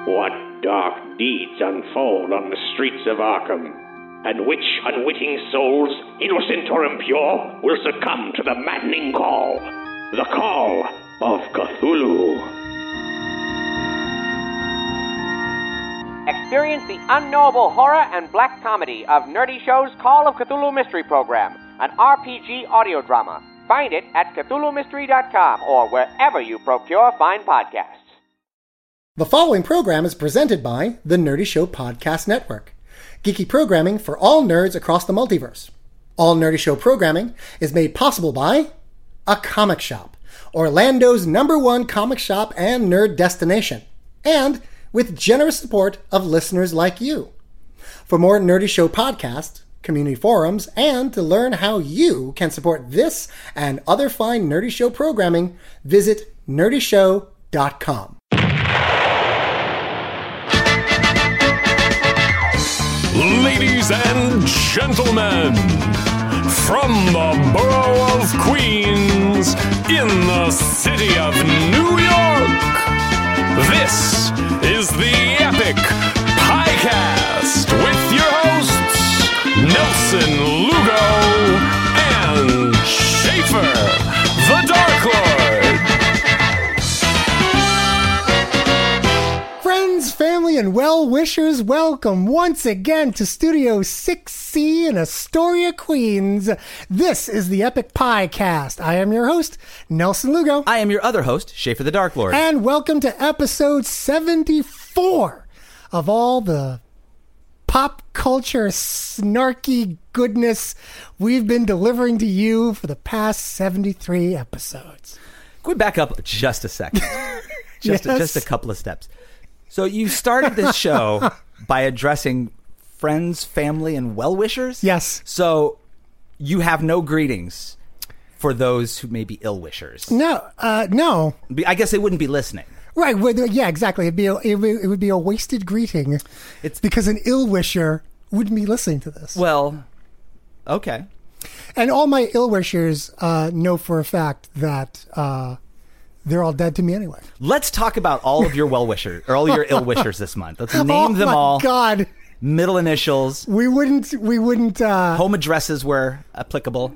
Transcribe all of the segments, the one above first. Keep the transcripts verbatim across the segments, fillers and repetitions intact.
What dark deeds unfold on the streets of Arkham, and which unwitting souls, innocent or impure, will succumb to the maddening call, the call of Cthulhu. Experience the unknowable horror and black comedy of Nerdy Show's Call of Cthulhu Mystery Program, an R P G audio drama. Find it at Cthulhu Mystery dot com or wherever you procure fine podcasts. The following program is presented by the Nerdy Show Podcast Network, geeky programming for all nerds across the multiverse. All Nerdy Show programming is made possible by A Comic Shop, Orlando's number one comic shop and nerd destination, and with generous support of listeners like you. For more Nerdy Show podcasts, community forums, and to learn how you can support this and other fine Nerdy Show programming, visit nerdy show dot com. Ladies and gentlemen, from the borough of Queens, in the city of New York, this is the Epic Piecast with your hosts, Nelson Lugo and Schaefer, the Dark Lord. Friends, family, and well-wishers, welcome once again to Studio six C in Astoria, Queens. This is the Epic Piecast. I am your host, Nelson Lugo. I am your other host, Schaefer the Dark Lord. And welcome to episode seventy-four of all the pop culture snarky goodness we've been delivering to you for the past seventy-three episodes. Can we back up just a second? Just, Yes. just a couple of steps. So you started this show by addressing friends, family, and well-wishers? Yes. So you have no greetings for those who may be ill-wishers. No, uh, no. I guess they wouldn't be listening. Right, well, yeah, exactly. It'd be a, it, would, it would be a wasted greeting. It's because an ill-wisher wouldn't be listening to this. Well, okay. And all my ill-wishers uh, know for a fact that uh, they're all dead to me anyway. Let's talk about all of your well-wishers, or all your ill-wishers this month. Let's name oh them my all. God. Middle initials. We wouldn't, we wouldn't... Uh, Home addresses were applicable.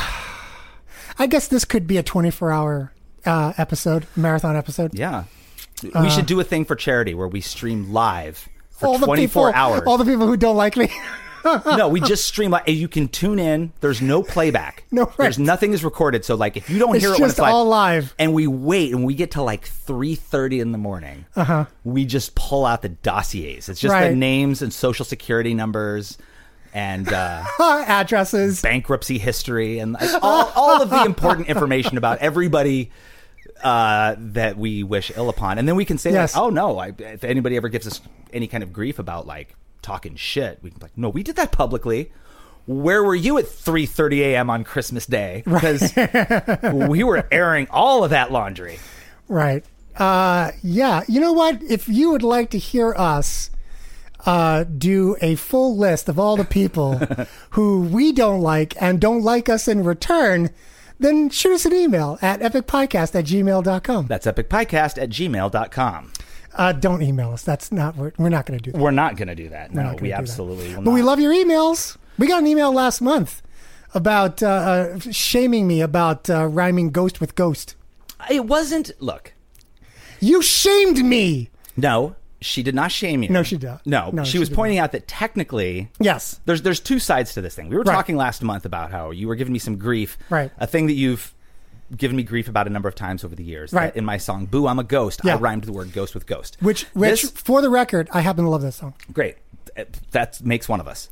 I guess this could be a twenty-four hour uh, episode, marathon episode. Yeah. We Uh, should do a thing for charity where we stream live for all the twenty-four people, hours. All the people who don't like me. No, we just stream live. You can tune in. There's no playback. No, right. There's nothing is recorded. So, like, if you don't It's hear it when just it's live, all live. and we wait, and we get to like three thirty in the morning, uh-huh. we just pull out the dossiers. It's just Right. the names and social security numbers and uh, Addresses. bankruptcy history and all, all of the important information about everybody uh, that we wish ill upon. And then we can say, Yes. like, oh, no, I, if anybody ever gives us any kind of grief about, like, talking shit, we can be like, no, we did that publicly. Where were you at three thirty a.m. on Christmas Day? Because we were airing all of that laundry. Right. Uh, yeah. You know what? If you would like to hear us uh, do a full list of all the people who we don't like and don't like us in return, then shoot us an email at epicpodcast at gmail dot com. That's epicpodcast at gmail dot com. Uh, don't email us. That's not, we're, we're not going to do that. We're not going to do that. We're No, not gonna we do that. absolutely will But not. we love your emails. We got an email last month about uh, uh, shaming me about uh, rhyming ghost with ghost. It wasn't, look, You shamed me. no, she did not shame you. No, she did. No, No, she, she was did pointing out that technically, Yes. there's there's two sides to this thing. We were Right. talking last month about how you were giving me some grief. Right. A thing that you've given me grief about a number of times over the years. Right. That in my song, Boo, I'm a Ghost, Yeah. I rhymed the word ghost with ghost. Which, which, This- for the record, I happen to love that song. Great. That makes one of us.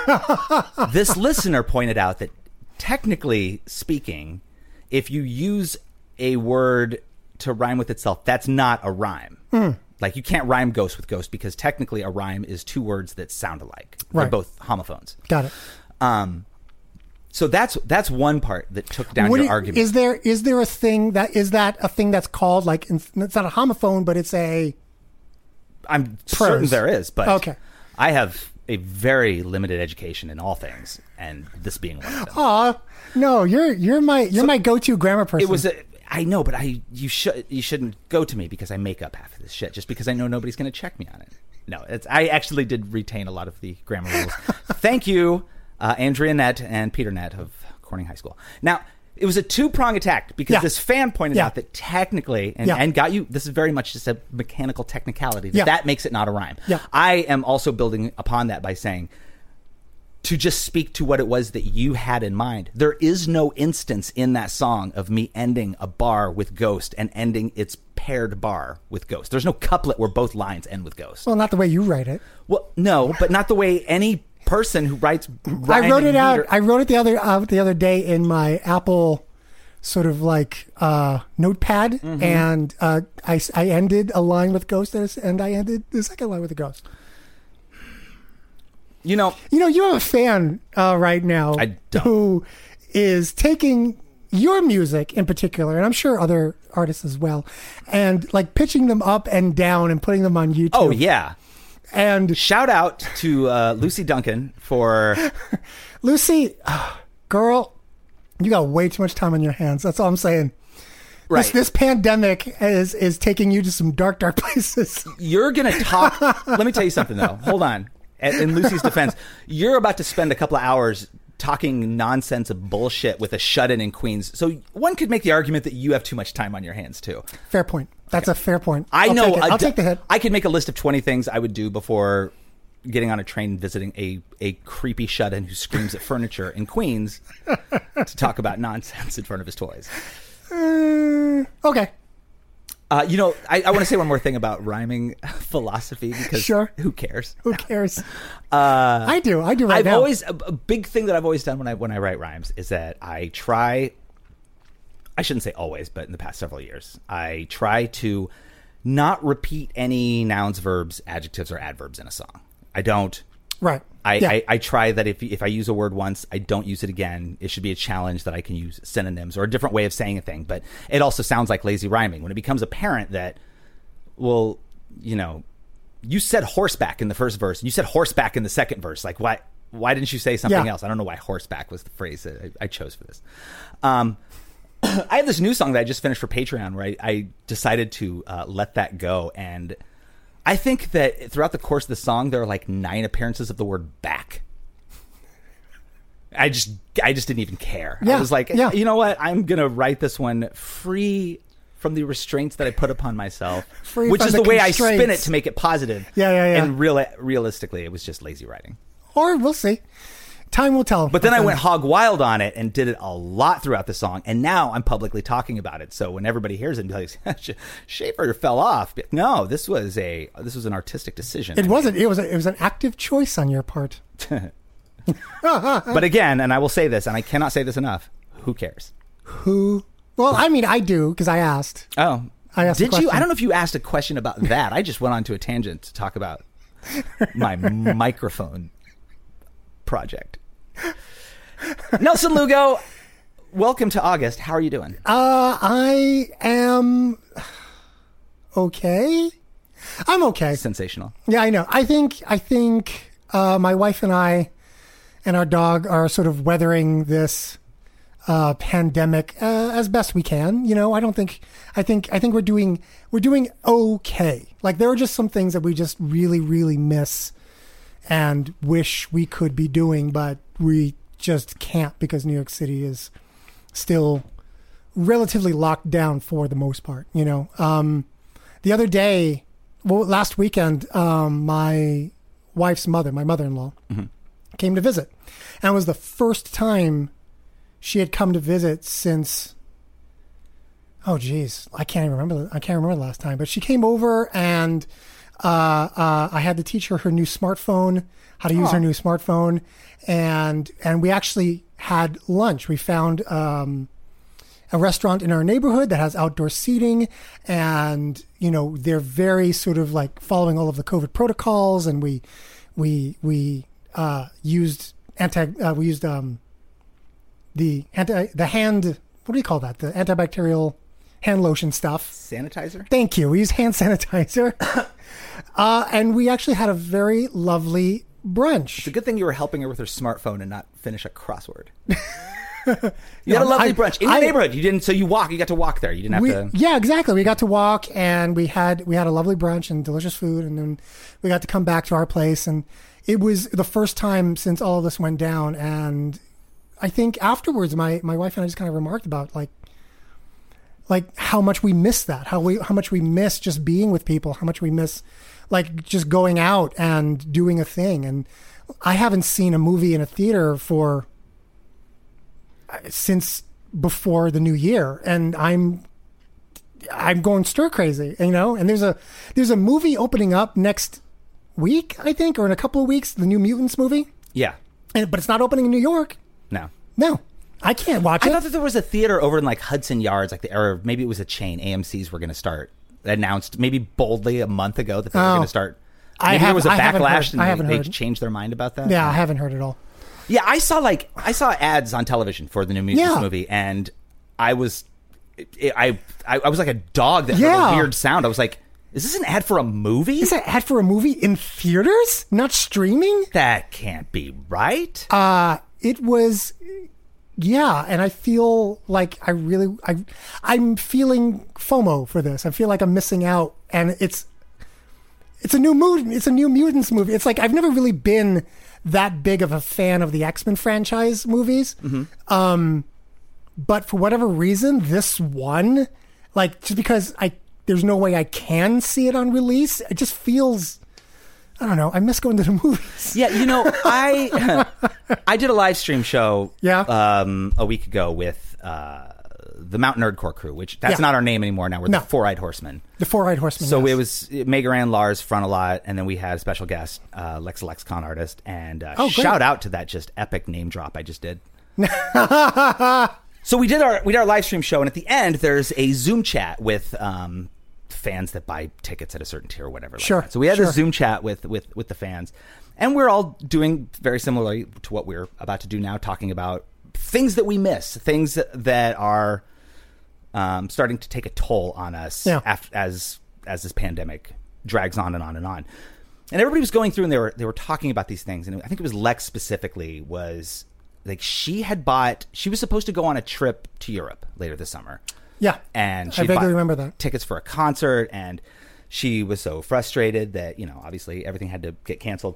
This listener pointed out that technically speaking, if you use a word to rhyme with itself, that's not a rhyme. Mm. Like, you can't rhyme ghost with ghost because technically a rhyme is two words that sound alike. Right. They're both homophones. Got it. Um, so that's that's one part that took down What your do- argument. Is there is there a thing that is that a thing that's called like it's not a homophone, but it's a I'm certain prose. there is, but Okay. I have a very limited education in all things, and this being one of them. Aw, no, you're you're my you're my go-to grammar person. It was a, I know, but I you should you shouldn't go to me because I make up half of this shit just because I know nobody's going to check me on it. No, it's, I actually did retain a lot of the grammar rules. Thank you, uh, Andrea Nett and Peter Nett of Corning High School. Now, it was a two-prong attack because Yeah. this fan pointed Yeah. out that technically, and, Yeah. and got you, this is very much just a mechanical technicality, that Yeah. that makes it not a rhyme. Yeah. I am also building upon that by saying, to just speak to what it was that you had in mind, there is no instance in that song of me ending a bar with Ghost and ending its paired bar with Ghost. There's no couplet where both lines end with Ghost. Well, not the way you write it. Well, no, but not the way any person who writes. I wrote it out. Meter- I wrote it the other uh, the other day in my Apple sort of like uh, notepad, Mm-hmm. and uh, I I ended a line with Ghost, and I ended the second line with a Ghost. You know, You know, you have a fan uh, right now I don't. who is taking your music in particular, and I'm sure other artists as well, and like pitching them up and down and putting them on YouTube. oh yeah. And Shout out to uh, Lucy Duncan for Lucy, ah, girl, you got way too much time on your hands. That's all I'm saying. right. This, this pandemic is is taking you to some dark, dark places. You're gonna talk. Let me tell you something though. Hold on. In in Lucy's defense, you're about to spend a couple of hours talking nonsense of bullshit with a shut-in in Queens. So one could make the argument that you have too much time on your hands too. Fair point. That's a fair point. I I'll know. Take it. a I'll d- take the hit. I could make a list of twenty things I would do before getting on a train and visiting a, a creepy shut-in who screams at furniture in Queens to talk about nonsense in front of his toys. Uh, okay. Uh, you know, I, I want to say one more thing about rhyming philosophy because Sure. who cares? Who cares? Uh, I do. I do right I've now. always a, a big thing that I've always done when I when I write rhymes is that I try. I shouldn't say always, but in the past several years, I try to not repeat any nouns, verbs, adjectives, or adverbs in a song. I don't. Right. I, Yeah. I, I try that if if I use a word once, I don't use it again. It should be a challenge that I can use synonyms or a different way of saying a thing. But it also sounds like lazy rhyming when it becomes apparent that, well, you know, you said horseback in the first verse and you said horseback in the second verse. Like, why why didn't you say something Yeah. else? I don't know why horseback was the phrase that I, I chose for this. Um, I have this new song that I just finished for Patreon where I, I decided to uh, let that go. And I think that throughout the course of the song, there are like nine appearances of the word back. I just, I just didn't even care. Yeah, I was like, yeah. you know what? I'm going to write this one free from the restraints that I put upon myself, Free which from is the the way I spin it constraints. to make it positive. Yeah, yeah, yeah. And real, realistically, it was just lazy writing. Or we'll see. Time will tell. But then my I friend. went hog wild on it and did it a lot throughout the song. And now I'm publicly talking about it. So when everybody hears it and be like, Schaefer fell off. No, this was a this was an artistic decision. It wasn't. It was. A, it was an active choice on your part. But again, and I will say this, and I cannot say this enough, who cares? Who? Well, I mean, I do because I asked. Oh. I asked a Did you? question. I don't know if you asked a question about that. I just went on to a tangent to talk about my microphone project. Nelson Lugo, welcome to August. How are you doing? Uh, I am okay. I'm okay. Sensational. Yeah, I know. I think. I think uh, my wife and I and our dog are sort of weathering this uh, pandemic uh, as best we can. You know, I don't think. I think. I think we're doing. We're doing okay. Like there are just some things that we just really, really miss and wish we could be doing, but we just can't because New York City is still relatively locked down for the most part. You know, um, the other day, well, last weekend, um, my wife's mother, my mother-in-law, Mm-hmm. came to visit, and it was the first time she had come to visit since. Oh, geez, I can't even remember. I can't remember the last time, but she came over and uh, uh, I had to teach her her new smartphone, how to use her new smartphone, and and we actually had lunch. We found um, a restaurant in our neighborhood that has outdoor seating, and you know they're very sort of like following all of the COVID protocols, and we we we uh, used anti uh, we used um, the anti the hand what do you call that the antibacterial hand lotion stuff. Sanitizer? Thank you. We use hand sanitizer. uh, and we actually had a very lovely brunch. It's a good thing you were helping her with her smartphone and not finish a crossword. You had a lovely I- brunch in I- your neighborhood. You didn't, so you walk. You got to walk there. You didn't have We, to. yeah, exactly. We got to walk, and we had we had a lovely brunch and delicious food, and then we got to come back to our place, and it was the first time since all of this went down. And I think afterwards, my my wife and I just kind of remarked about like like how much we miss that, how we how much we miss just being with people, how much we miss like just going out and doing a thing. And I haven't seen a movie in a theater for since before the new year, and I'm I'm going stir crazy, you know. And there's a there's a movie opening up next week, I think, or in a couple of weeks, the New Mutants movie. Yeah. And, but it's not opening in New York. No. No, I can't watch I it. thought that there was a theater over in like Hudson Yards, like the or maybe it was a chain. A M C's were going to start. Announced maybe boldly a month ago that they were Oh. going to start. I Maybe there have- was a I haven't backlash heard- and I they, haven't they heard. changed their mind about that. Yeah, I haven't heard it all. Yeah, I saw like I saw ads on television for the New Mutants Yeah. movie, and I was, it, I, I I was like a dog that heard Yeah. a weird sound. I was like, "Is this an ad for a movie? Is that ad for a movie in theaters, not streaming? That can't be right." Uh, it was, yeah, and I feel like I really, I, I'm feeling FOMO for this. I feel like I'm missing out, and it's, it's a new mood. It's a New Mutants movie. It's like I've never really been that big of a fan of the X-Men franchise movies. Um, but for whatever reason, this one, like just because I, there's no way I can see it on release, it just feels. I don't know. I miss going to the movies. Yeah, you know, I I did a live stream show Yeah. um, a week ago with uh, the Mount Nerdcore crew, which that's Yeah. not our name anymore now. We're No. the Four Eyed Horsemen. The Four-Eyed Horseman. So yes. it was Mega Ran, Lars, Front a lot, and then we had a special guest, uh, Lex Lexicon artist, and uh, Oh, great. shout out to that just epic name drop I just did. So we did our we did our live stream show, and at the end there's a Zoom chat with um, fans that buy tickets at a certain tier or whatever. Like Sure, that. So we had sure. this Zoom chat with with with the fans, and we're all doing very similarly to what we're about to do now, talking about things that we miss, things that, that are um, starting to take a toll on us Yeah. af- as as this pandemic drags on and on and on. And everybody was going through, and they were they were talking about these things, and I think it was Lex specifically was like she had bought she was supposed to go on a trip to Europe later this summer. Yeah. And I she vaguely bought remember that. tickets for a concert, and she was so frustrated that, you know, obviously everything had to get canceled.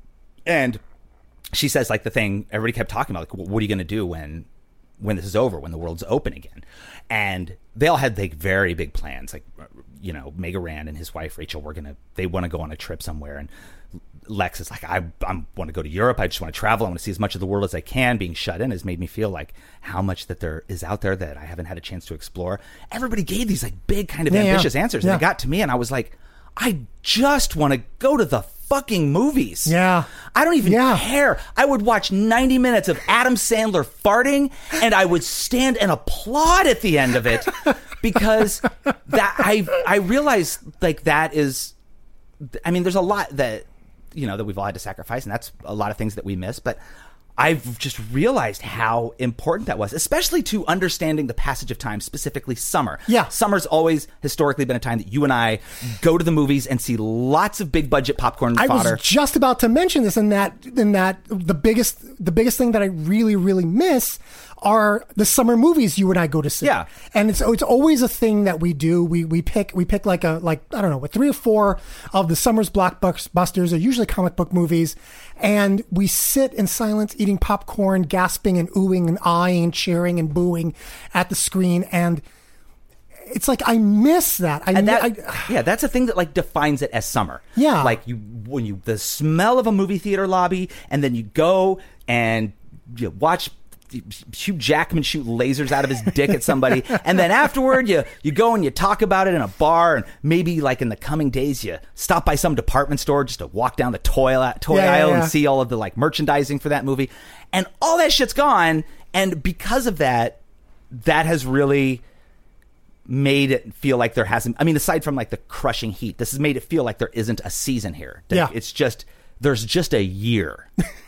And she says, like, the thing everybody kept talking about, like, what are you going to do when when this is over, when the world's open again? And they all had like very big plans, like, you know, Mega Ran and his wife Rachel were gonna they want to go on a trip somewhere, and Lex is like, I I want to go to Europe. I just want to travel. I want to see as much of the world as I can. Being shut in has made me feel like how much that there is out there that I haven't had a chance to explore. Everybody gave these like big kind of Yeah, yeah. ambitious answers. Yeah. And they got to me, and I was like, I just want to go to the fucking movies. Yeah. I don't even Yeah. care. I would watch ninety minutes of Adam Sandler farting, and I would stand and applaud at the end of it because that I I realize like that is, I mean, there's a lot that, you know, that we've all had to sacrifice, and that's a lot of things that we miss, but I've just realized how important that was, especially to understanding the passage of time, specifically summer. Yeah. Summer's always historically been a time that you and I go to the movies and see lots of big budget popcorn I fodder. was just about to mention this, in that in that the biggest the biggest thing that I really really miss are the summer movies you and I go to see. Yeah. And it's it's always a thing that we do. We we pick we pick like a like I don't know, three or four of the summer's blockbusters are usually comic book movies, and we sit in silence eating popcorn, gasping and oohing and eyeing and cheering and booing at the screen, and it's like I miss that. I, and that, I yeah, that's a thing that like defines it as summer. Yeah. like you when you the smell of a movie theater lobby, and then you go and you watch Hugh Jackman shoot lasers out of his dick at somebody, and then afterward you you go and you talk about it in a bar, and maybe like in the coming days you stop by some department store just to walk down the toy toy Yeah, yeah, aisle yeah. and see all of the like merchandising for that movie, and all that shit's gone. And because of that, that has really made it feel like there hasn't, I mean, aside from like the crushing heat, this has made it feel like there isn't a season here. That Yeah. It's just, there's just a year.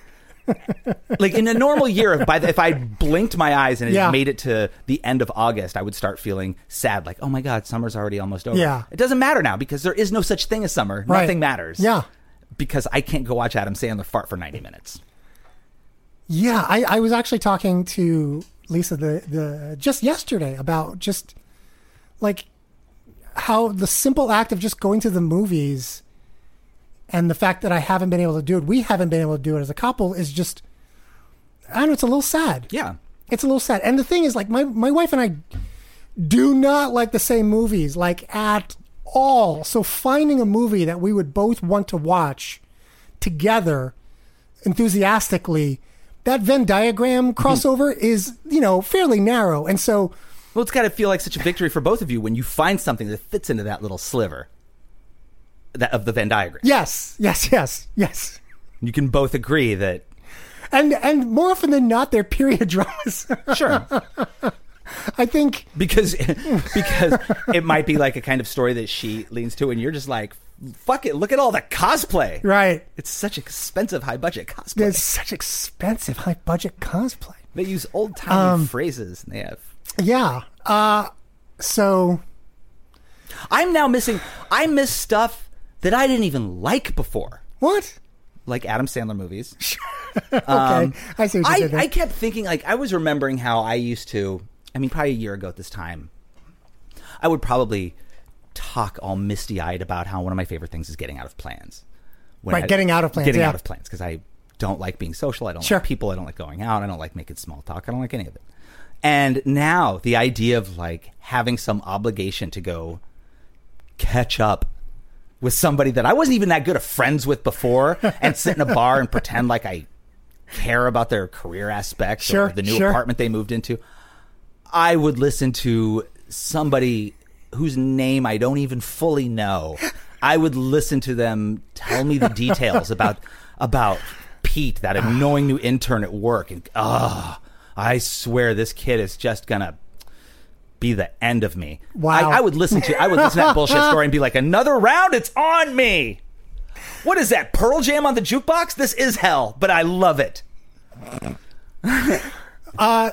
Like in a normal year, if, by the, if I blinked my eyes and it Yeah. made it to the end of August, I would start feeling sad. Like, oh my God, summer's already almost over. Yeah. It doesn't matter now because there is no such thing as summer. Right. Nothing matters. Yeah. Because I can't go watch Adam Sandler fart for ninety minutes. Yeah, I, I was actually talking to Lisa the the just yesterday about just like how the simple act of just going to the movies and the fact that I haven't been able to do it, we haven't been able to do it as a couple, is just, I don't know, it's a little sad. Yeah. It's a little sad. And the thing is, like, my, my wife and I do not like the same movies, like, at all. So finding a movie that we would both want to watch together enthusiastically, that Venn diagram crossover is, you know, fairly narrow. And so... Well, it's got to feel like such a victory for both of you when you find something that fits into that little sliver that of the Venn diagram. Yes, yes, yes, yes. You can both agree that... And and more often than not, they're period dramas. Sure. I think... Because, because it might be like a kind of story that she leans to, and you're just like, fuck it, look at all the cosplay. Right. It's such expensive, high-budget cosplay. It's such expensive, high-budget cosplay. They use old-timey Um, phrases, and they have... Yeah. Uh, so... I'm now missing... I miss stuff that I didn't even like before. What? Like Adam Sandler movies. Okay. Um, I see what you I, did there. I kept thinking, like, I was remembering how I used to... I mean, probably a year ago at this time, I would probably talk all misty-eyed about how one of my favorite things is getting out of plans. When Right, I- getting out of plans, Getting yeah. out of plans, because I don't like being social. I don't Sure. like people. I don't like going out. I don't like making small talk. I don't like any of it. And now the idea of, like, having some obligation to go catch up with somebody that I wasn't even that good of friends with before and sit in a bar and pretend like I care about their career aspects Sure, or the new sure. apartment they moved into. I would listen to somebody whose name I don't even fully know. I would listen to them tell me the details about about Pete, that annoying new intern at work, and oh, I swear this kid is just gonna be the end of me. Wow. I, I would listen to I would listen to that bullshit story and be like, another round, it's on me. What is that, Pearl Jam on the jukebox? This is hell, but I love it. uh,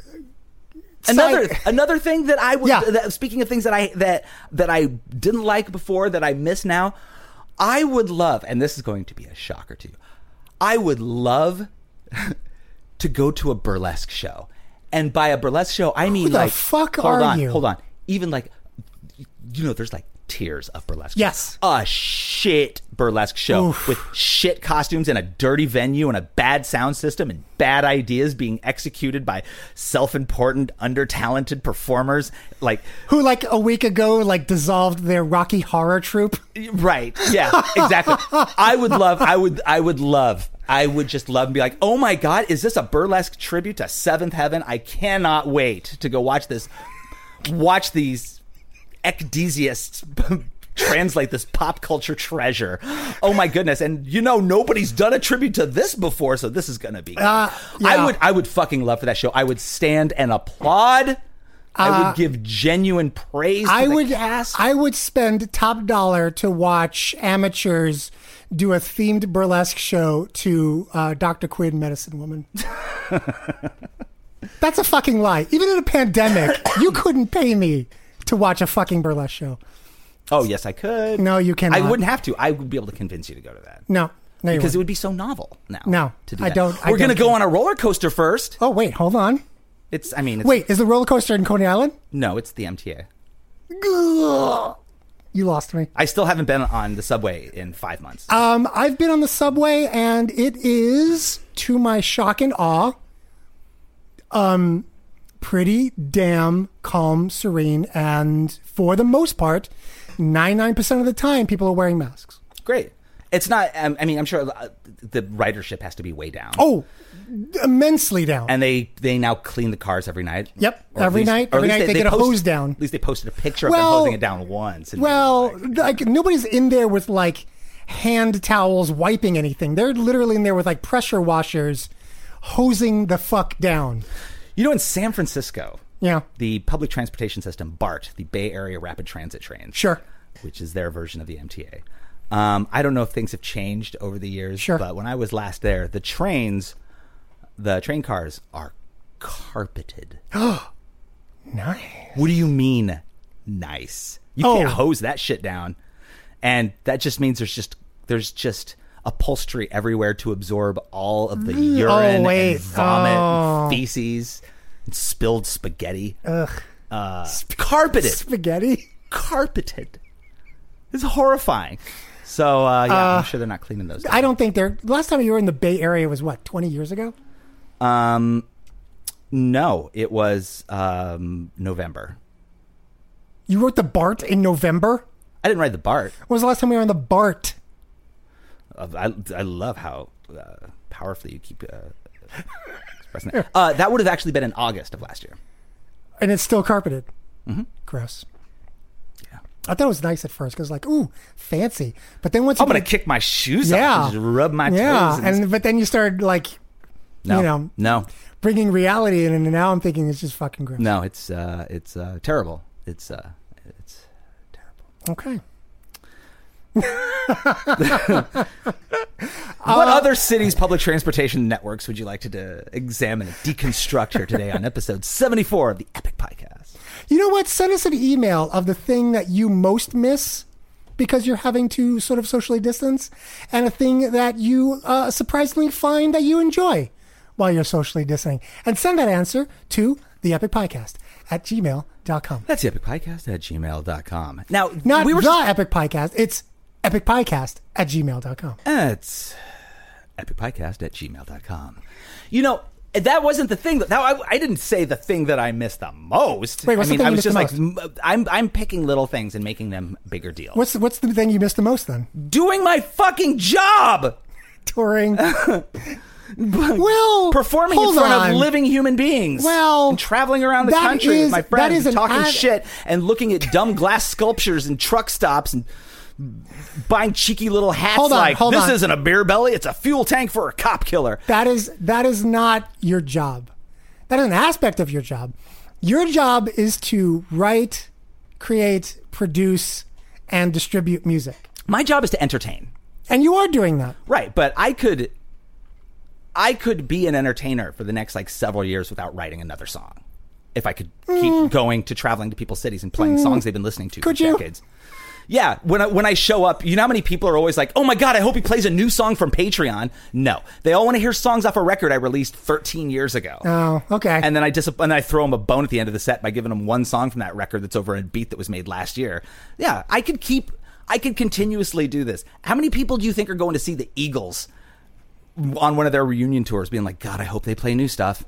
Another side- another thing that I would Yeah. that, speaking of things that I that that I didn't like before that I miss now, I would love, and this is going to be a shocker to you, I would love to go to a burlesque show. And by a burlesque show, I mean, the like, fuck hold are on, you? hold on. Even like, you know, there's like tiers of burlesque. Yes. A shit burlesque show Oof. with shit costumes and a dirty venue and a bad sound system and bad ideas being executed by self-important, under-talented performers. Like, who, like, a week ago, like, dissolved their Rocky Horror troupe. right. Yeah, exactly. I would love, I would, I would love, I would just love and be like, oh my God, is this a burlesque tribute to Seventh Heaven? I cannot wait to go watch this, watch these ecdesiasts translate this pop culture treasure. Oh my goodness. And you know, nobody's done a tribute to this before, so this is gonna be good. Uh, yeah. I would I would fucking love for that show. I would stand and applaud. I Uh, would give genuine praise to I the would cast. I would spend top dollar to watch amateurs do a themed burlesque show to uh, Doctor Quinn, Medicine Woman. That's a fucking lie. Even in a pandemic, you couldn't pay me to watch a fucking burlesque show. Oh yes, I could. No, you cannot. I wouldn't have to. I would be able to convince you to go to that. No, no, you Because it wouldn't. would be so novel now. No, to do I that. don't- I We're gonna don't go care. on a roller coaster first. Oh wait, hold on. It's. I mean, it's, Wait, is the roller coaster in Coney Island? No, it's the M T A. Ugh. You lost me. I still haven't been on the subway in five months. Um, I've been on the subway, and it is, to my shock and awe, um, pretty damn calm, serene, and for the most part, ninety-nine percent of the time, people are wearing masks. Great. It's not. Um, I mean, I'm sure uh, the ridership has to be way down. Oh, immensely down. And they they now clean the cars every night. Yep, Or at every least- night. or at Every least night they get a post- hose down. At least they posted a picture of Well- them hosing it down once. And Well, like, like nobody's in there with like hand towels wiping anything. They're literally in there with like pressure washers hosing the fuck down. you know, in San Francisco, Yeah, the public transportation system, BART, the Bay Area Rapid Transit Trains, sure. which is their version of the M T A. Um, I don't know if things have changed over the years, Sure. but when I was last there, the trains, the train cars are carpeted. Nice. What do you mean, nice? You Oh. can't hose that shit down, and that just means there's just there's just upholstery everywhere to absorb all of the urine wait. and vomit Oh. and feces. and spilled spaghetti. Ugh. Uh, carpeted. Spaghetti? Carpeted. It's horrifying. So, uh, yeah, Uh, I'm sure they're not cleaning those. I don't think they're... Last time you were in the Bay Area was, what, twenty years ago? Um, no, it was um, November. You wrote the BART in November? I didn't ride the BART. When was the last time you were on the BART? Uh, I, I love how uh, powerfully you keep uh, expressing that. Uh, that would have actually been in August of last year. And it's still carpeted. Mm-hmm. Gross. Yeah. I thought it was nice at first because, like, ooh, fancy. But then once you I'm going get- to kick my shoes Yeah. off and just rub my yeah, toes. in and but then you started like, no, you know, no, bringing reality in, and now I'm thinking it's just fucking gross. no, it's uh, it's uh, terrible. It's uh, it's terrible. Okay. What other cities' public transportation networks would you like to, to examine and deconstruct here today on episode seventy-four of the Epic Podcast? You know what? Send us an email of the thing that you most miss because you're having to sort of socially distance, and a thing that you uh, surprisingly find that you enjoy while you're socially distancing. And send that answer to the Epic Podcast at gmail dot com. That's the Epic Podcast at gmail dot com. Now, Not we were the Epic Podcast. It's Epic Podcast at gmail dot com. It's Epic Podcast at gmail dot com. You know, that wasn't the thing. That, that I, I didn't say the thing that I missed the most. Wait, what's I mean, the thing I you was missed just the like, m- I'm I'm picking little things and making them bigger deal. What's what's the thing you missed the most then? Doing my fucking job. Touring. Well, Performing in hold front on. of living human beings. Well, and traveling around the that country is- with my that friends, is and an talking ad- shit and looking at dumb glass sculptures and truck stops and buying cheeky little hats Hold on, like, hold this on. isn't a beer belly, it's a fuel tank for a cop killer. That is that is not your job. That is an aspect of your job. Your job is to write, create, produce, and distribute music. My job is to entertain. And you are doing that. Right, but I could I could be an entertainer for the next like several years without writing another song. If I could keep going to traveling to people's cities and playing songs they've been listening to Could for you? decades. Yeah, when I, when I show up, you know how many people are always like, oh my God, I hope he plays a new song from Patreon. No, they all want to hear songs off a record I released thirteen years ago. Oh, okay. And then I dis- and then I throw them a bone at the end of the set by giving them one song from that record that's over a beat that was made last year. Yeah, I could keep, I could continuously do this. How many people do you think are going to see the Eagles on one of their reunion tours being like, God, I hope they play new stuff?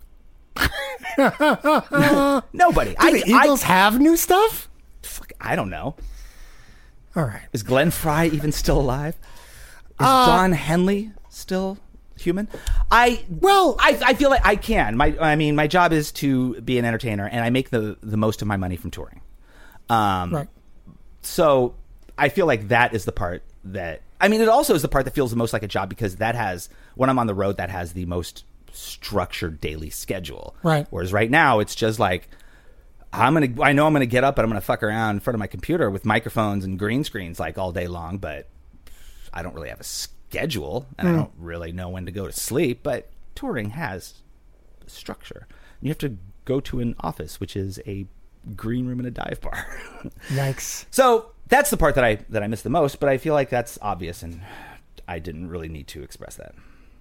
Nobody. Do I, the Eagles I, have new stuff? fuck, I don't know. All right. Is Glenn Fry even still alive? Is Uh, Don Henley still human? I Well- I, I feel like I can. My I mean, my job is to be an entertainer, and I make the the most of my money from touring. Um, Right. So I feel like that is the part that I mean. It also is the part that feels the most like a job because that has when I'm on the road, that has the most structured daily schedule. Right. Whereas right now, it's just like. I'm gonna. I know I'm gonna get up and I'm gonna fuck around in front of my computer with microphones and green screens like all day long, but I don't really have a schedule and Mm. I don't really know when to go to sleep. But touring has structure. You have to go to an office, which is a green room and a dive bar. Yikes. So that's the part that I that I miss the most. But I feel like that's obvious, and I didn't really need to express that.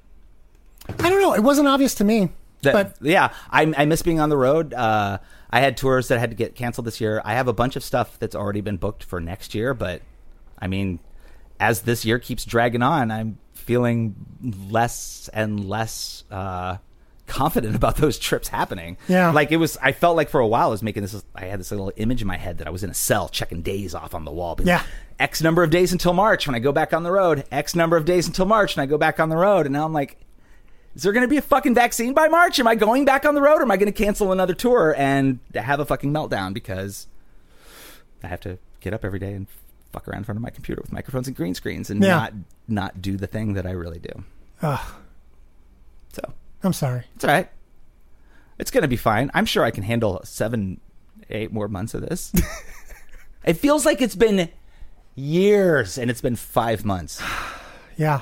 I don't know. It wasn't obvious to me. That- but yeah, I, I miss being on the road. Uh, I had tours that had to get canceled this year. I have a bunch of stuff that's already been booked for next year. But I mean, as this year keeps dragging on, I'm feeling less and less uh, confident about those trips happening. Yeah. Like it was, I felt like for a while I was making this, I had this little image in my head that I was in a cell checking days off on the wall. being Yeah. like, X number of days until March when I go back on the road. X number of days until March when I go back on the road. And now I'm like, is there going to be a fucking vaccine by March? Am I going back on the road or am I going to cancel another tour and have a fucking meltdown because I have to get up every day and fuck around in front of my computer with microphones and green screens and Yeah. not not do the thing that I really do. Ugh. So I'm sorry. it's all right. It's going to be fine. I'm sure I can handle seven, eight more months of this. It feels like it's been years and it's been five months. Yeah.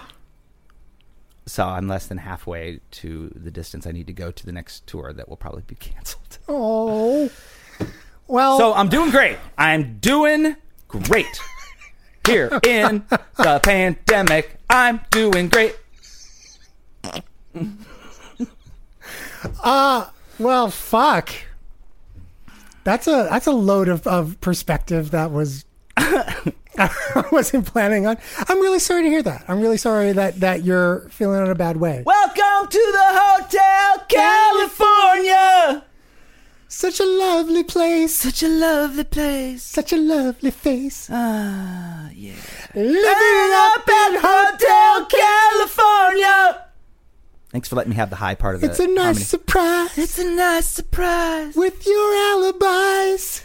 So I'm less than halfway to the distance I need to go to the next tour that will probably be canceled. Oh. Well. So I'm doing great. I'm doing great. Here in the pandemic, I'm doing great. Uh, Well, fuck. That's a that's a load of, of perspective that was I wasn't planning on. I'm really sorry to hear that. I'm really sorry that, that you're feeling in a bad way. Welcome to the Hotel California. Such a lovely place. Such a lovely place. Such a lovely face. Ah, uh, yeah. Living up at Hotel California. Thanks for letting me have the high part of the It's a nice harmony. surprise. It's a nice surprise. With your alibis.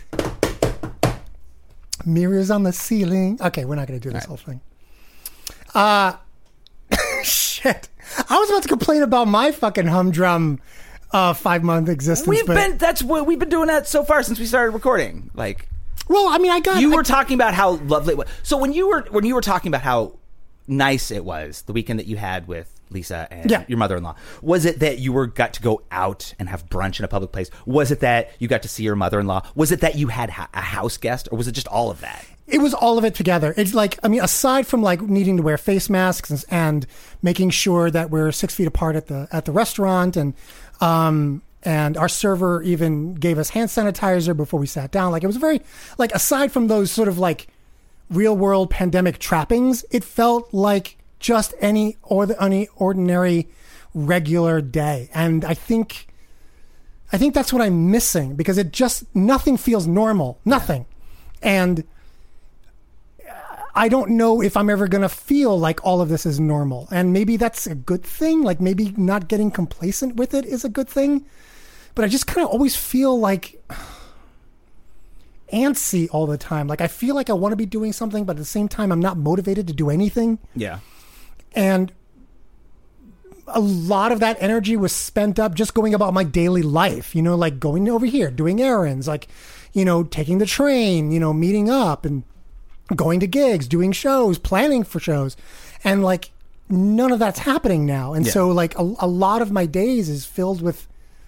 Mirrors on the ceiling. Okay, we're not going to do this All right. whole thing. Uh, shit. I was about to complain about my fucking humdrum uh, five-month existence. We've but, been, that's what we've been doing that so far since we started recording. Like, well, I mean, I got... you I, were talking about how lovely it was. So when you were, when you were talking about how nice it was, the weekend that you had with Lisa and yeah. your mother-in-law, was it that you were got to go out and have brunch in a public place? Was it that you got to see your mother-in-law? Was it that you had ha- a house guest, or was it just all of that? It was all of it together. It's like, I mean, aside from like needing to wear face masks and, and making sure that we're six feet apart at the at the restaurant, and um and our server even gave us hand sanitizer before we sat down. Like, it was very, like, aside from those sort of like real world pandemic trappings, it felt like just any or the any ordinary regular day. And I think I think that's what I'm missing, because it just nothing feels normal. Nothing. And I don't know if I'm ever going to feel like all of this is normal. And maybe that's a good thing. Like, maybe not getting complacent with it is a good thing. But I just kind of always feel like antsy all the time. Like, I feel like I want to be doing something, but at the same time, I'm not motivated to do anything. Yeah. And a lot of that energy was spent up just going about my daily life, you know, like going over here, doing errands, like, you know, taking the train, you know, meeting up and going to gigs, doing shows, planning for shows. And like, none of that's happening now. And yeah. so like a, a lot of my days is filled with,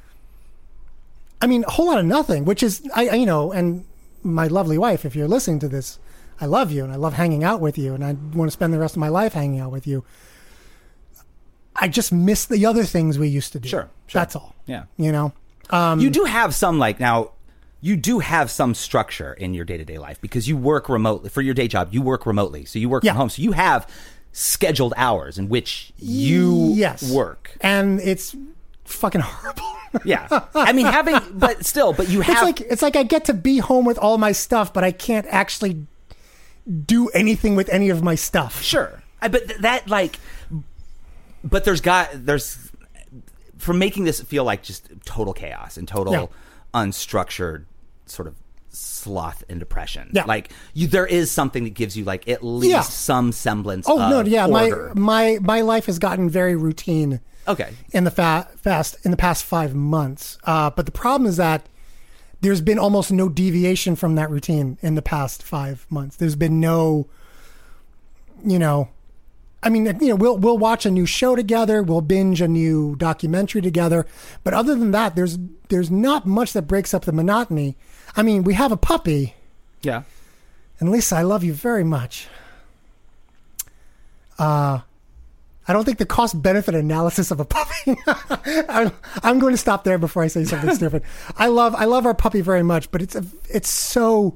I mean, a whole lot of nothing, which is, I, I you know, and my lovely wife, if you're listening to this, I love you and I love hanging out with you and I want to spend the rest of my life hanging out with you. I just miss the other things we used to do. Sure. sure. That's all. Yeah. You know? Um, you do have some, like, now, you do have some structure in your day-to-day life because you work remotely. For your day job, you work remotely. So you work yeah. from home. So you have scheduled hours in which you yes. work. And it's fucking horrible. Yeah. I mean, having, but still, but you have. It's like, it's like I get to be home with all my stuff, but I can't actually do anything with any of my stuff. Sure. I, but th- that, like, but there's got, there's, for making this feel like just total chaos and total yeah. unstructured sort of sloth and depression. Yeah. Like, you, there is something that gives you, like, at least yeah. some semblance oh, of no, yeah. order. My, my, my life has gotten very routine. Okay. In the fa- fast in the past five months. Uh, but the problem is that there's been almost no deviation from that routine in the past five months. There's been no, you know, I mean, you know, we'll we'll watch a new show together, we'll binge a new documentary together, but other than that, there's there's not much that breaks up the monotony. I mean, we have a puppy. Yeah. And Lisa, I love you very much. Uh I don't think the cost-benefit analysis of a puppy. I'm, I'm going to stop there before I say something stupid. I love, I love our puppy very much, but it's a, it's so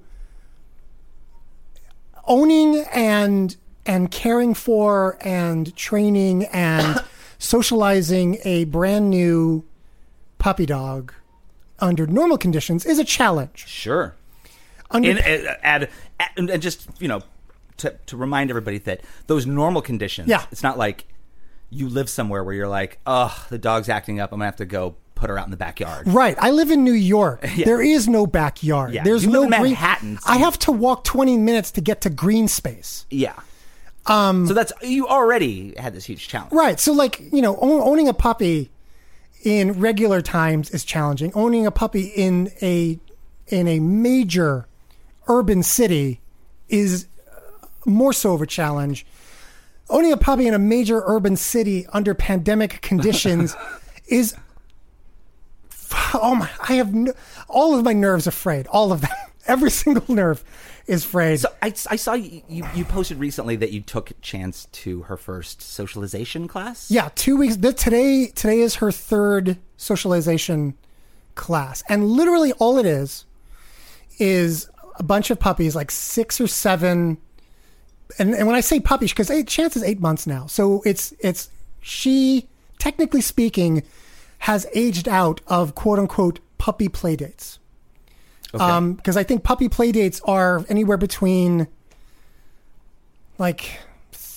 owning and and caring for and training and socializing a brand new puppy dog under normal conditions is a challenge. Sure. Under, and, and, and, and, and just, you know, to to remind everybody that those normal conditions. Yeah. It's not like you live somewhere where you're like, oh, the dog's acting up, I'm going to have to go put her out in the backyard. Right. I live in New York. Yeah. There is no backyard. Yeah. There's You no live in green- Manhattan. I have to walk twenty minutes to get to green space. Yeah. Um, so that's, you already had this huge challenge. Right. So, like, you know, own, owning a puppy in regular times is challenging. Owning a puppy in a in a major urban city is more so of a challenge. Owning a puppy in a major urban city under pandemic conditions is, oh my, I have, no, all of my nerves are frayed. All of them. Every single nerve is frayed. So I, I saw you, you, you posted recently that you took Chance to her first socialization class. Yeah, two weeks. The, today, today is her third socialization class. And literally all it is, is a bunch of puppies, like six or seven. And, and when I say puppies, because Chance is eight months now. So it's, it's, she, technically speaking, has aged out of quote unquote puppy play dates. Okay. Um, because I think puppy play dates are anywhere between like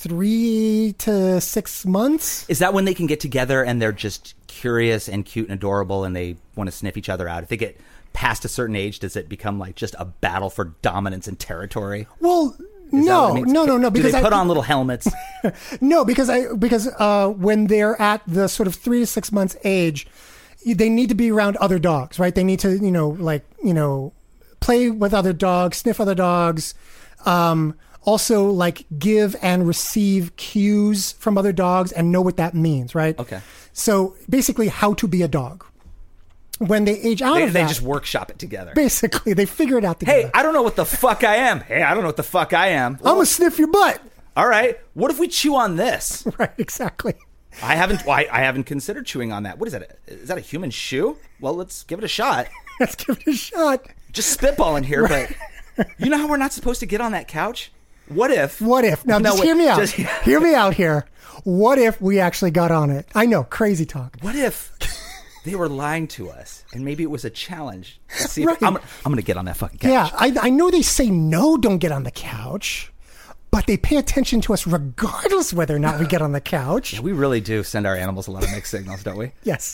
three to six months. Is that when they can get together and they're just curious and cute and adorable and they want to sniff each other out? If they get past a certain age, does it become like just a battle for dominance and territory? Well, Is no, no, no, no. Do Because they put I, on little helmets? no, because I because uh, when they're at the sort of three to six months age, they need to be around other dogs, right? They need to, you know, like, you know, play with other dogs, sniff other dogs, um, also like give and receive cues from other dogs and know what that means, right? Okay. So basically how to be a dog. When they age out They, of they that, just workshop it together. basically they figure it out together. Hey, I don't know what the fuck I am. Hey, I don't know what the fuck I am. I'm gonna sniff your butt. All right. What if we chew on this? Right, exactly. I haven't. I, I haven't considered chewing on that. What is that? Is that a human shoe? Well, let's give it a shot. Let's give it a shot. Just spitballing here, Right. but you know how we're not supposed to get on that couch? What if? What if? Now, No, just wait, hear me out. just- Hear me out here. What if we actually got on it? I know, crazy talk. What if they were lying to us and maybe it was a challenge? Let's see if, Right. I'm, I'm going to get on that fucking couch. Yeah, I, I know they say no, don't get on the couch, but they pay attention to us regardless whether or not we get on the couch. We really do send our animals a lot of mixed signals, don't we? Yes.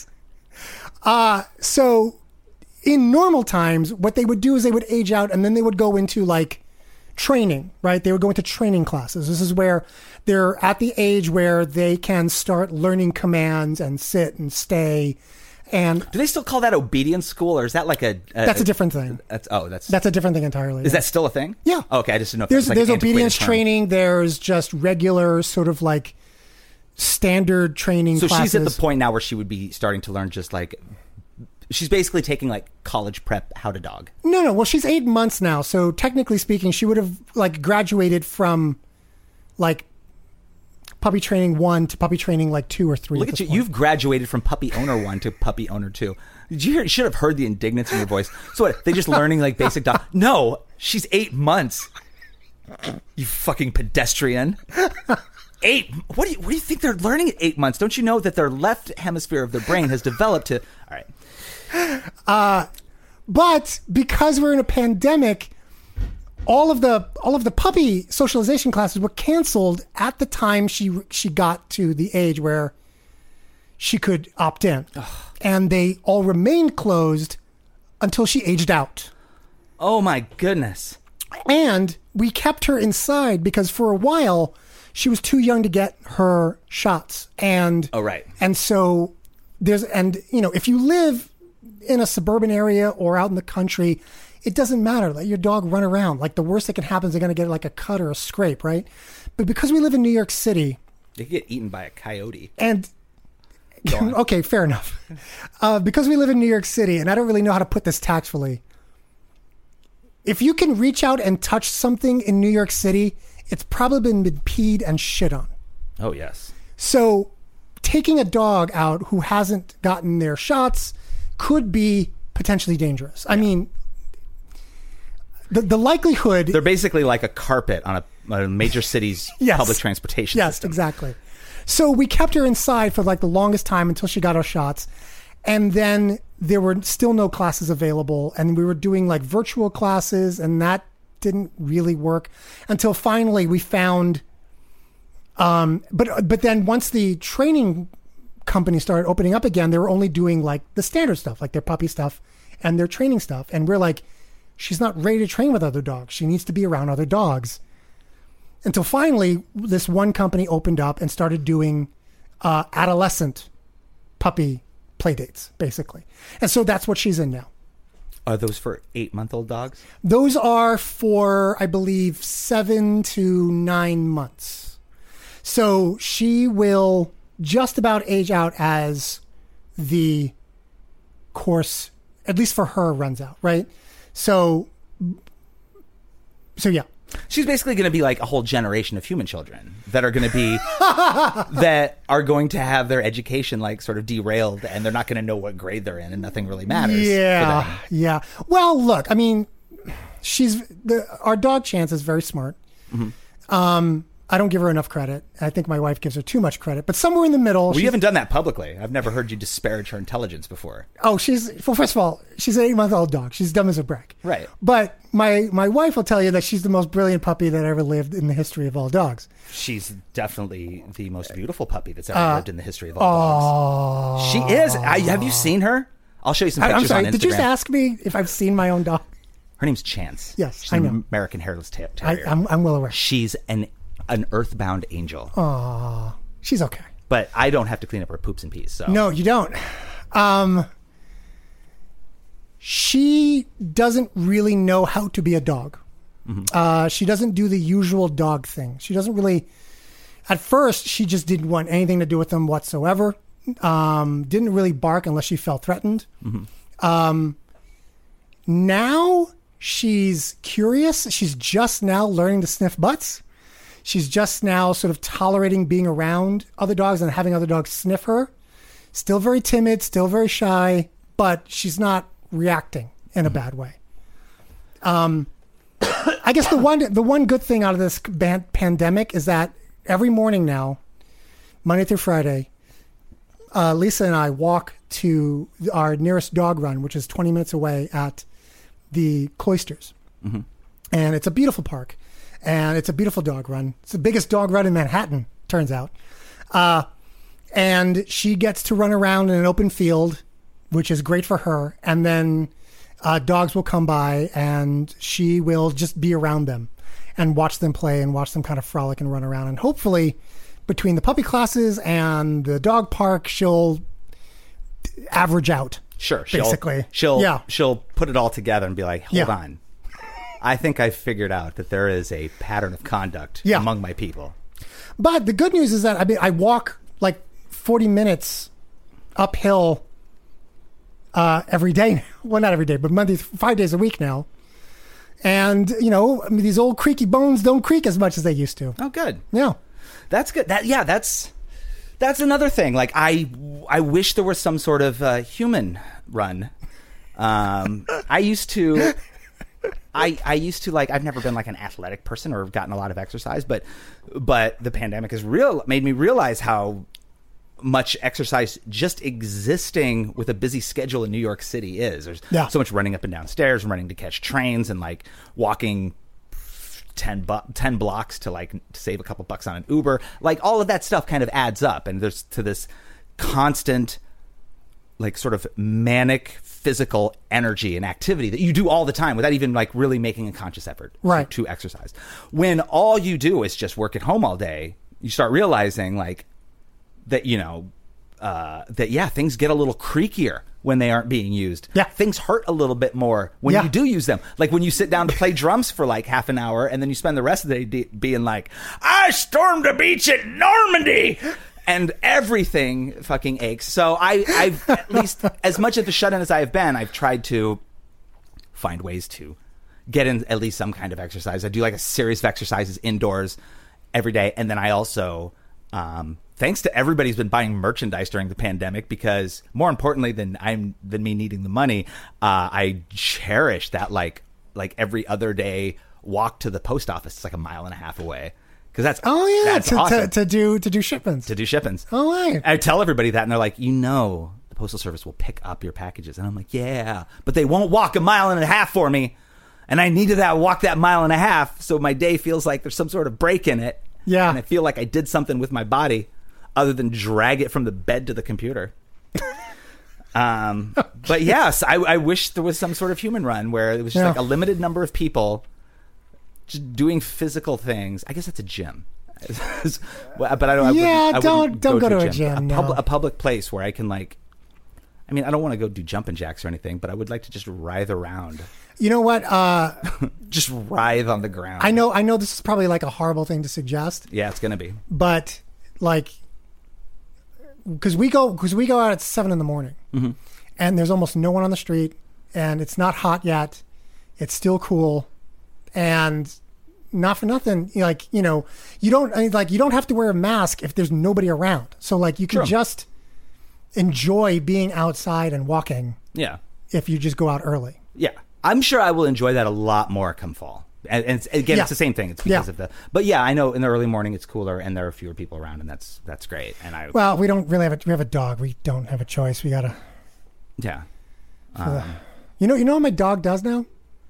Uh, so in normal times, what they would do is they would age out and then they would go into like training, right? They would go into training classes. This is where they're at the age where they can start learning commands and sit and stay. And Do they still call that obedience school, or is that like a? a that's a different thing. That's oh, that's That's a different thing entirely. Is yeah. that still a thing? Yeah. Oh, okay, I just didn't know. If There's that was like there's an antiquated obedience term. training. There's just regular sort of like standard training So classes. she's at the point now where she would be starting to learn just like. She's basically taking like college prep how to dog. No, no. Well, she's eight months now, so technically speaking, she would have like graduated from like puppy training one to puppy training like two or three. Look at this you. point. You've graduated from puppy owner one to puppy owner two. Did you hear? You should have heard the indignance in your voice. So what? They just learning like basic dog? No, she's eight months. You fucking pedestrian. Eight. What do you? What do you think they're learning at eight months? Don't you know that their left hemisphere of their brain has developed to? All right. But because we're in a pandemic, all of the all of the puppy socialization classes were canceled at the time she she got to the age where she could opt in, and they all remained closed until she aged out. Oh my goodness. And we kept her inside because for a while she was too young to get her shots. And Oh, right. And so there's and you know, if you live in a suburban area or out in the country, it doesn't matter. Let your dog run around. Like the worst that can happen is they're going to get like a cut or a scrape, right? But because we live in New York City, They could get eaten by a coyote. and Go on. okay, fair enough. Uh, because we live in New York City, and I don't really know how to put this tactfully. If you can reach out and touch something in New York City, it's probably been peed and shit on. Oh yes. So taking a dog out who hasn't gotten their shots could be potentially dangerous. I mean, the the likelihood... They're basically like a carpet on a, a major city's Yes. public transportation Yes, system. exactly. So we kept her inside for like the longest time until she got her shots. And then there were still no classes available. And we were doing like virtual classes, and that didn't really work until finally we found... Um, but but then once the training company started opening up again, they were only doing like the standard stuff, like their puppy stuff and their training stuff. And we're like, she's not ready to train with other dogs. She needs to be around other dogs. Until finally, this one company opened up and started doing uh, adolescent puppy play dates, basically. And so that's what she's in now. Are those for eight-month-old dogs? Those are for, I believe, seven to nine months. So she will just about age out as the course, at least for her, runs out, right? So, so yeah. She's basically going to be like a whole generation of human children that are going to be that are going to have their education like sort of derailed, and they're not going to know what grade they're in, and nothing really matters. Yeah, for them. yeah. Well, look, I mean, she's the our dog Chance is very smart. Mm-hmm. Um, I don't give her enough credit. I think my wife gives her too much credit. But somewhere in the middle, well, you haven't done that publicly. I've never heard you disparage her intelligence before. Oh, she's well. First of all, she's an eight-month-old dog. She's dumb as a brick. Right. But my my wife will tell you that she's the most brilliant puppy that ever lived in the history of all dogs. She's definitely the most beautiful puppy that's ever Uh, lived in the history of all dogs. She is. I, have you seen her? I'll show you some I, pictures I'm sorry. on Instagram. Did you just ask me if I've seen my own dog? Her name's Chance. Yes, She's I an know. American Hairless ter- I, Terrier. I'm I'm well aware. She's an an earthbound angel. Aw, she's okay. But I don't have to clean up her poops and pees. So No, you don't. Um, she doesn't really know how to be a dog. Mm-hmm. Uh, she doesn't do the usual dog thing. She doesn't really. At first, she just didn't want anything to do with them whatsoever. Um, didn't really bark unless she felt threatened. Mm-hmm. Um, now she's curious. She's just now learning to sniff butts. She's just now sort of tolerating being around other dogs and having other dogs sniff her. Still very timid, still very shy, but she's not reacting in a bad way. Um, I guess the one the one good thing out of this ban- pandemic is that every morning now, Monday through Friday, uh, Lisa and I walk to our nearest dog run, which is twenty minutes away at the Cloisters. Mm-hmm. And it's a beautiful park. And it's a beautiful dog run. It's the biggest dog run in Manhattan, turns out. Uh, and she gets to run around in an open field, which is great for her. And then uh, dogs will come by and she will just be around them and watch them play and watch them kind of frolic and run around. And hopefully between the puppy classes and the dog park, she'll average out. Sure. She'll, basically. She'll, yeah. she'll put it all together and be like, hold Yeah. on. I think I've figured out that there is a pattern of conduct Yeah. among my people. But the good news is that I mean, I walk like forty minutes uphill uh, every day. Well, not every day, but Monday, five days a week now. And, you know, I mean, these old creaky bones don't creak as much as they used to. Oh, good. Yeah. That's good. That yeah, that's that's another thing. Like I I wish there was some sort of uh, human run. Um, I used to I I used to like I've never been like an athletic person or gotten a lot of exercise, but but the pandemic has real made me realize how much exercise just existing with a busy schedule in New York City is. There's Yeah. so much running up and down stairs, running to catch trains, and like walking ten, bu- ten blocks to like to save a couple bucks on an Uber. Like all of that stuff kind of adds up, and there's to this constant like sort of manic physical energy and activity that you do all the time without even like really making a conscious effort Right. to, to exercise. When all you do is just work at home all day, you start realizing like that, you know, uh, that, yeah, things get a little creakier when they aren't being used. Yeah. Things hurt a little bit more when Yeah. you do use them. Like when you sit down to play drums for like half an hour and then you spend the rest of the day de- being like, I stormed a beach at Normandy. And everything fucking aches. So I, I've at least, as much of the shut-in as I have been, I've tried to find ways to get in at least some kind of exercise. I do like a series of exercises indoors every day. And then I also, um, thanks to everybody who's been buying merchandise during the pandemic, because more importantly than I'm than me needing the money, uh, I cherish that like like every other day walk to the post office. It's like a mile and a half away. Because that's Oh yeah, that's to, awesome. to to do to do shipments. to do shipments. Oh, right. I tell everybody that, and they're like, you know, the Postal Service will pick up your packages. And I'm like, yeah, but they won't walk a mile and a half for me. And I needed that walk that mile and a half so my day feels like there's some sort of break in it. Yeah. And I feel like I did something with my body other than drag it from the bed to the computer. um, but yes, I, I wish there was some sort of human run where it was just Yeah. like a limited number of people just doing physical things. I guess that's a gym. Well, but I don't. I Yeah, wouldn't- I don't- wouldn't don't go to a A, gym, pub- no. a public place where I can like. I mean, I don't want to go do jumping jacks or anything, but I would like to just writhe around, You know what? Uh, just writhe on the ground. I know I know this is probably like a horrible thing to suggest, Yeah, it's gonna be. but like, because we go because we go out at seven in the morning, Mm-hmm. and there's almost no one on the street, and it's not hot yet, it's still cool, and not for nothing, like, you know, you don't I mean, like you don't have to wear a mask if there's nobody around. So like you can True. just enjoy being outside and walking Yeah. if you just go out early. Yeah. I'm sure I will enjoy that a lot more come fall. And, and it's, again, Yeah. it's the same thing. It's because Yeah. of the. But yeah, I know in the early morning it's cooler and there are fewer people around, and that's that's great. And I Well, we don't really have a we have a dog. We don't have a choice. We gotta. yeah. Uh, you know, you know what my dog does now?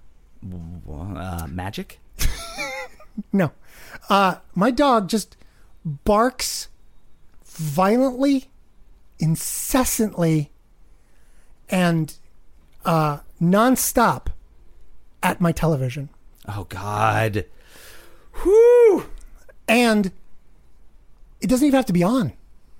Uh, magic. No, uh, my dog just barks violently, incessantly, and uh, nonstop at my television. Oh God. Whoo. And it doesn't even have to be on.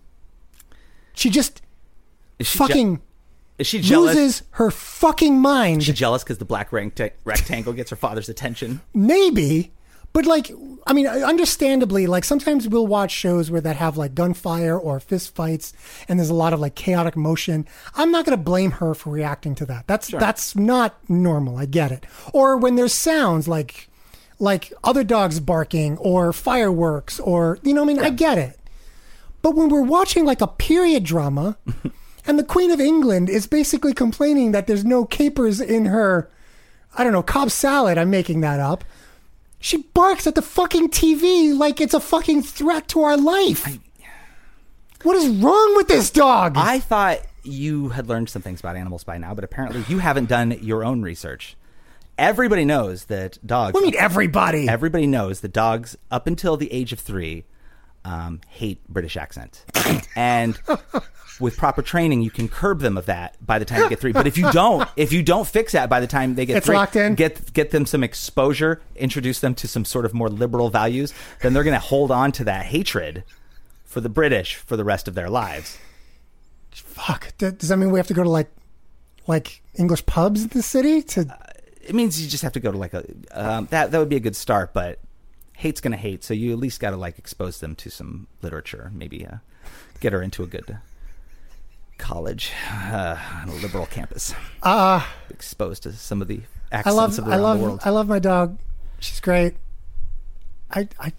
She just Is she je- fucking is she jealous? loses her fucking mind. Is she jealous because the black recta- rectangle gets her father's attention? Maybe, but like, I mean, understandably, like sometimes we'll watch shows where that have like gunfire or fist fights, and there's a lot of like chaotic motion. I'm not going to blame her for reacting to that. That's that's not normal. I get it. Or when there's sounds like like other dogs barking or fireworks, or you know, what I mean, I get it. But when we're watching like a period drama, and the Queen of England is basically complaining that there's no capers in her, I don't know, Cobb salad. I'm making that up. She barks at the fucking T V like it's a fucking threat to our life. I, what is wrong with this dog? I thought you had learned some things about animals by now, but apparently you haven't done your own research. Everybody knows that dogs... What do you mean everybody? Everybody knows that dogs, up until the age of three, um, hate British accent. And with proper training, you can curb them of that by the time you get three. But if you don't, if you don't fix that by the time they get It's three, locked in. get get them some exposure, introduce them to some sort of more liberal values, then they're going to hold on to that hatred for the British for the rest of their lives. Fuck. Does that mean we have to go to like, like English pubs in the city to? It means you just have to go to like a um, that that would be a good start, but hate's gonna hate, so you at least got to like expose them to some literature, maybe uh, get her into a good uh, college uh, on a liberal campus. Uh exposed to some of the I accents love. of I around love. the world. I love my dog. She's great. I. I.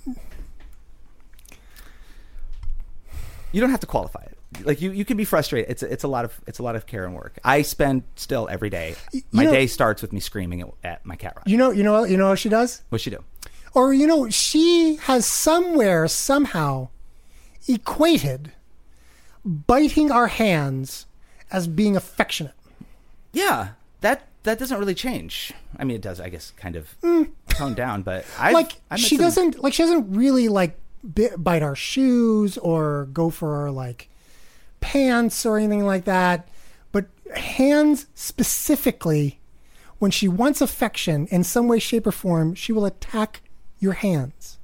You don't have to qualify it. Like you, you can be frustrated. It's a, it's a lot of it's a lot of care and work. I spend still every day. My know- day starts with me screaming at, at my cat. Rock. You know. You know. You know what she does? What's she do? Or you know, she has somewhere somehow equated biting our hands as being affectionate. Yeah, that that doesn't really change. I mean, it does, I guess, kind of tone down. But I like she doesn't like she doesn't really like bi- bite our shoes or go for our like pants or anything like that. But hands specifically, when she wants affection in some way, shape, or form, she will attack your hands.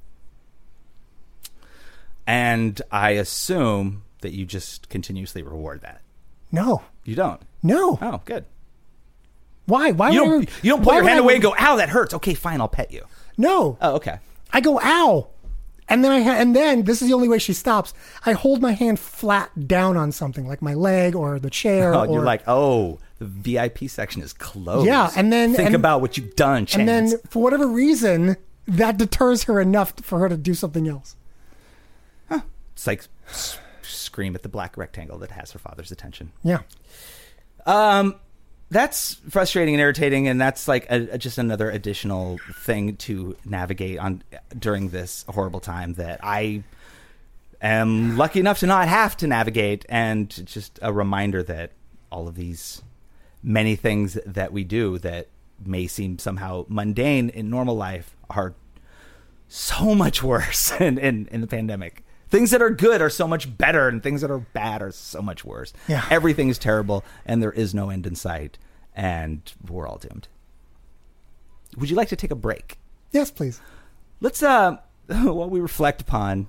And I assume that you just continuously reward that. No, You don't. no. Oh, good. Why? Why You would I, don't. You don't pull why your would hand I- away and go, "Ow, that hurts." Okay, fine, I'll pet you. No. Oh, okay. I go, ow. And then I ha- and then this is the only way she stops. I hold my hand flat down on something like my leg or the chair. Oh, or, you're like, oh, the V I P section is closed. Yeah, and then- think and- about what you've done, Chance. and then for whatever reason, that deters her enough for her to do something else. It's like s- scream at the black rectangle that has her father's attention. Yeah. Um, that's frustrating and irritating, and that's like a, a, just another additional thing to navigate on during this horrible time that I am lucky enough to not have to navigate, and just a reminder that all of these many things that we do that may seem somehow mundane in normal life are so much worse in, in, in the pandemic. Things that are good are so much better, and things that are bad are so much worse. Yeah. Everything is terrible, and there is no end in sight, and we're all doomed. Would you like to take a break? Yes, please. Let's, uh, while we reflect upon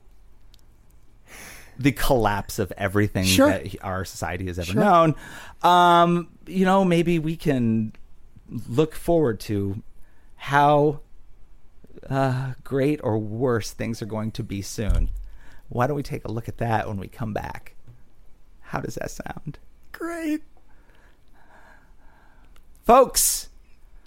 the collapse of everything Sure. that our society has ever Sure. known, um, you know, maybe we can look forward to how uh, great or worse things are going to be soon. Why don't we take a look at that when we come back? How does that sound? Great. Folks,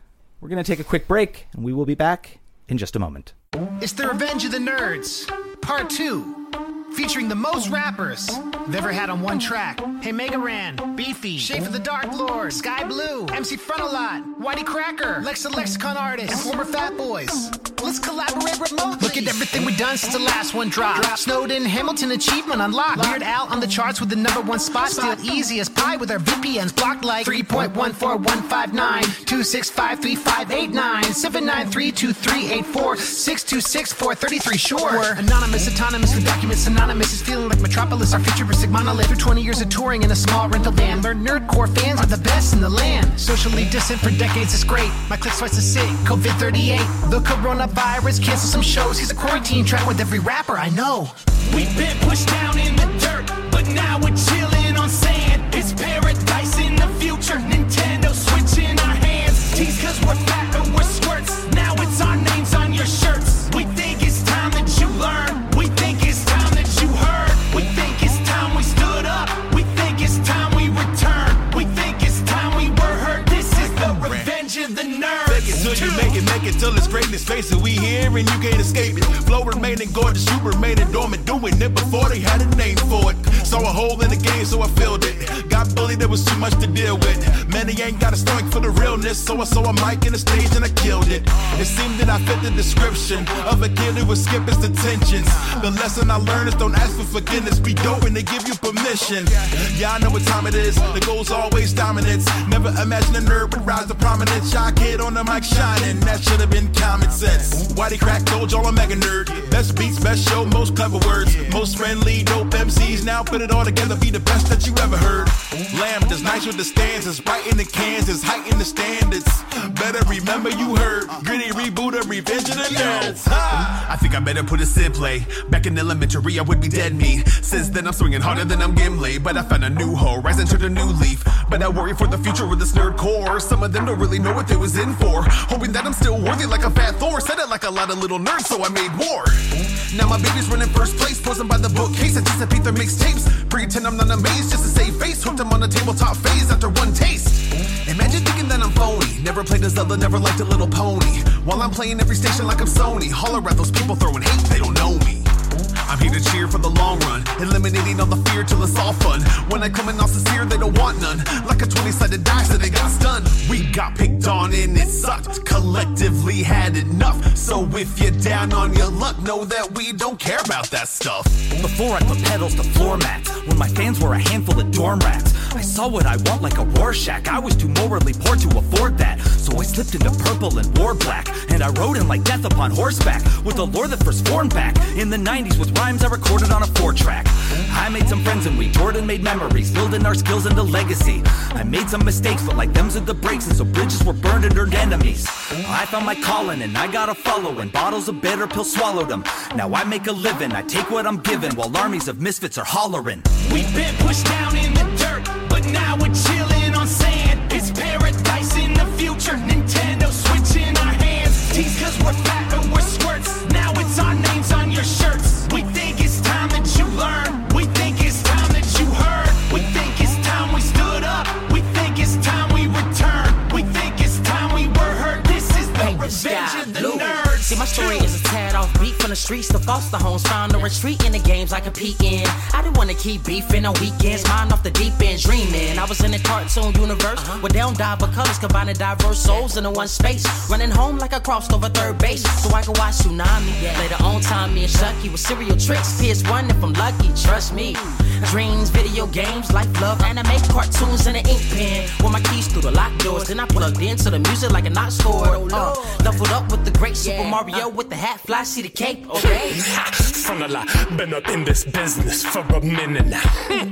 We're going to take a quick break, and we will be back in just a moment. It's the Revenge of the Nerds, Part two, featuring the most rappers they've ever had on one track. Hey, Mega Ran, Beefy, Shape of the Dark Lord, Sky Blue, M C Frontalot, Whitey Cracker, Lex the Lexicon Artist, and former Fat Boys. Let's collaborate remotely. Look at everything we've done since the last one dropped. Snowden, Hamilton achievement unlocked. Weird Al on the charts with the number one spot. Still easy as pie with our V P Ns blocked like three point one four one five nine, two six five three five eight nine, seven nine three two three eight four, six two six four three three. Sure. We're anonymous, autonomous with documents synonymous. It's feeling like Metropolis, our futuristic monolith. Through twenty years of touring in a small rental van. Learn nerdcore fans are the best in the land. Socially distant for decades, it's great. My click's twice as sick. COVID thirty-eight. The coronavirus cancel some shows. He's a quarantine track with every rapper I know. We've been pushed down in the dirt, but now we're chilling on sand. It's paradise in the future. Nintendo Switch in our hands. Tease cause we're fat and we're squirts. Now it's our names on your shirts. We think it's time that you learn. We think it's time that you heard. We think it's time we stood up. We think it's time we return. We think it's time we were heard. This is the Revenge of the Nerds. Fake it till you make it, make it till it's greatness. Face it, we here and you can't escape it. Flow remaining gorgeous, you remaining dormant. Doing it before they had a name for it. Saw a hole in the game, so I filled it. Got bullied, there was too much to deal with. Many ain't got a stomach for the realness, so I saw a mic in the stage and I killed it. It seemed that I fit the description of a kid who would skip his detentions. The lesson I learned is don't ask for forgiveness. Be dope and they give you permission. Yeah, I know what time it is. The goal's always dominance. Never imagine a nerd would rise to prominence. Shy kid on the mic shining. That should have been common sense. Whitey Crack told y'all I'm mega nerd. Best beats, best show, most clever words. Most friendly, dope M Cs. Now put it all together, be the best that you ever heard. Lamb is nice with the stanzas. Right in the Kansas, height in the standards. Better remember you heard. Gritty reboot of Revenge of the Nerds. Ha! I think I better put a simply. Back in elementary, I would be dead me. Since then, I'm swinging harder than I'm Gimli. But I found a new horizon, turned a new leaf. But I worry for the future with this nerd core. Some of them don't really know what they was in for. Hoping that I'm still worthy like a fat Thor. Said it like a lot of little nerds, so I made war. Now my baby's running first place, posing by the bookcase. Anticipate their mixtapes. Pretend I'm not amazed, just to save face. Hooked them on a tabletop phase after one taste. Imagine thinking that I'm phony. Never played a Zelda, never liked a Little Pony. While I'm playing every station like I'm Sony. Holler at those people throwing hate, they don't know me. I'm here to cheer for the long run, eliminating all the fear till it's all fun. When I come in all sincere, they don't want none. Like a twenty-sided dice that they got stunned. We got picked on and it sucked. Collectively had enough. So if you're down on your luck, know that we don't care about that stuff. Before I put pedals to floor mats, when my fans were a handful of dorm rats, I saw what I want like a Rorschach. I was too morally poor to afford that, so I slipped into purple and wore black. And I rode in like death upon horseback, with the lore that first formed back in the nineties with rhymes I recorded on a four track. I made some friends and we Jordan made memories, building our skills into legacy. I made some mistakes, but like them's are the breaks, and so bridges were burned and earned enemies. I found my calling and I got a following. Bottles of bitter pills swallowed them. Now I make a living, I take what I'm given, while armies of misfits are hollering. We've been pushed down in the dirt, but now we're chilling on sand. It's paradise in the future. Nintendo Switch in our hands. Tease cause we're fat and we're squirts. Now it's our names on your shirts. We think it's time that you learn. We think it's time that you heard. We think it's time we stood up. We think it's time we return. We think it's time we were heard. This is the Hey, Revenge of the Blue. Nerds. See, my story is a tad off beat from the streets to foster homes. Found a retreat in the games I compete in. I didn't want to keep beefing on weekends. Mind off the deep end, dreaming. I was in a cartoon universe uh-huh. where they don't die but colors, combining diverse souls into one space. Running home like I crossed over third base so I could watch Tsunami. Yeah. Later on, time me and Shucky with serial tricks. P S one if I'm lucky, trust me. Dreams, video games, life, love, anime, cartoons, and an ink pen. With my keys through the locked doors, then I plugged into the music like a knots cord. Uh, doubled up with the great Super yeah. Mario with the hat, fly, see the cape. Okay. From a lot, been up in this business for a minute now.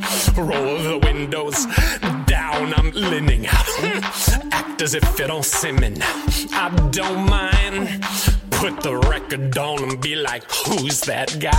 Roll the windows down, I'm leaning out. Act as if it don't see me now. I don't mind put the record on and be like, who's that guy?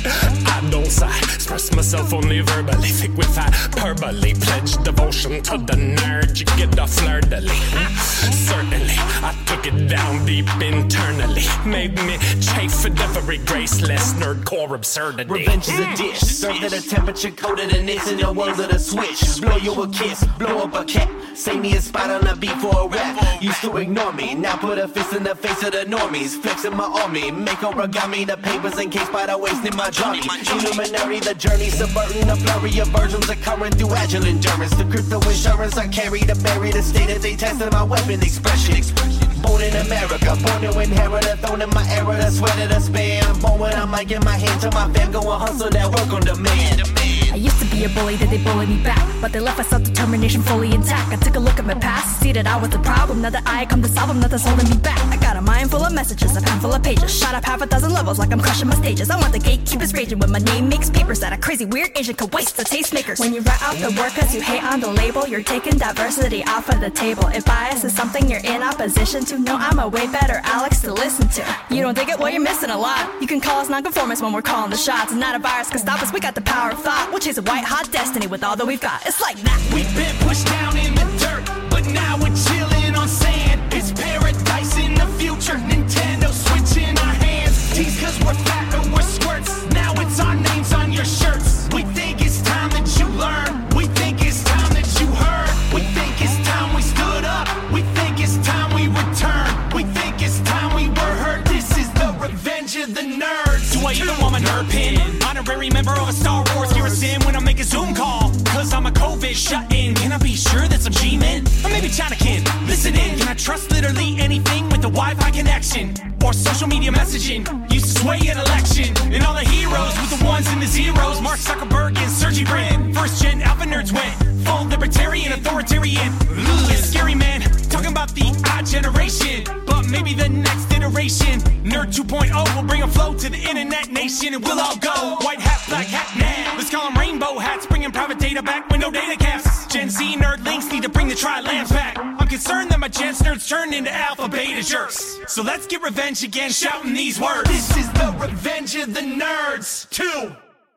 I don't sigh, express myself only verbally, thick with hyperbole, pledge devotion to the nerd, you get the fleur-de-lis. Certainly, I took it down deep internally, made me chafe at every graceless nerdcore absurdity. Revenge is a dish, served at a temperature colder than this in the world of the switch. Blow you a kiss, blow up a cat, say me a spot on a beat for a rap. Used to ignore me, now put a fist in the face of the normies, flexing my army, make origami, the papers encased by the waist in my johnny. Illuminary, the journey, subverting the flurry of versions of current through agile endurance. The crypto insurance I carry to bury the state that they tested my weapon expression. Born in America, born to inherit a throne in my era, the sweat of the spam. Born when I'm like in my hand to my fam, go and hustle that work on demand. I used to be a bully, that they bullied me back, but they left my self-determination fully intact. I took a look at my past, see that I was the problem, now that I come to solve them, nothing's holding me back. I got a mind full of messages, a pen full of pages, shot up half a dozen levels like I'm crushing my stages. I want the gatekeepers raging when my name makes papers that a crazy weird Asian could waste the tastemakers. When you write out the work cause you hate on the label, you're taking diversity off of the table. If bias is something you're in opposition to, no, I'm a way better Alex to listen to. You don't dig it? Well, you're missing a lot. You can call us nonconformists when we're calling the shots. Not a virus can stop us, we got the power of thought. We'll chase a white hot destiny with all that we've got. It's like that. We've been pushed down in the dirt, but now we're chilling on sand. It's paradise in the future, Nintendo Switch in our hands. Tease cause we're fat and we're squirts, now it's our names on your shirts. We think it's time that you learn, we think it's time that you heard. We think it's time we stood up, we think it's time we return. We think it's time we were heard, this is the revenge of the nerds. Do I even want my nerd pin? Honorary member of a Star Wars garrison when I make a Zoom call, cause I'm a COVID shut-in. Can I be sure that some G-men, or maybe Chinakin, listen in? Can I trust literally anything with a Wi-Fi connection? Or social media messaging used to sway an election? And all the heroes with the ones and the zeros, Mark Zuckerberg and Sergey Brin. First gen alpha nerds went full libertarian, authoritarian. Ooh, it's scary, man, talking about the odd generation. But maybe the next iteration, Nerd two point oh, will bring a flow to the internet nation, and we'll all go white hat, black hat, now. Let's call them rainbow hats, bringing private data back with no data caps. Gen Z nerd links need to bring the tri-lands back. I'm concerned that my Gen nerds turned into alpha beta jerks. So let's get revenge again, shouting these words. This is the revenge of the nerds, two.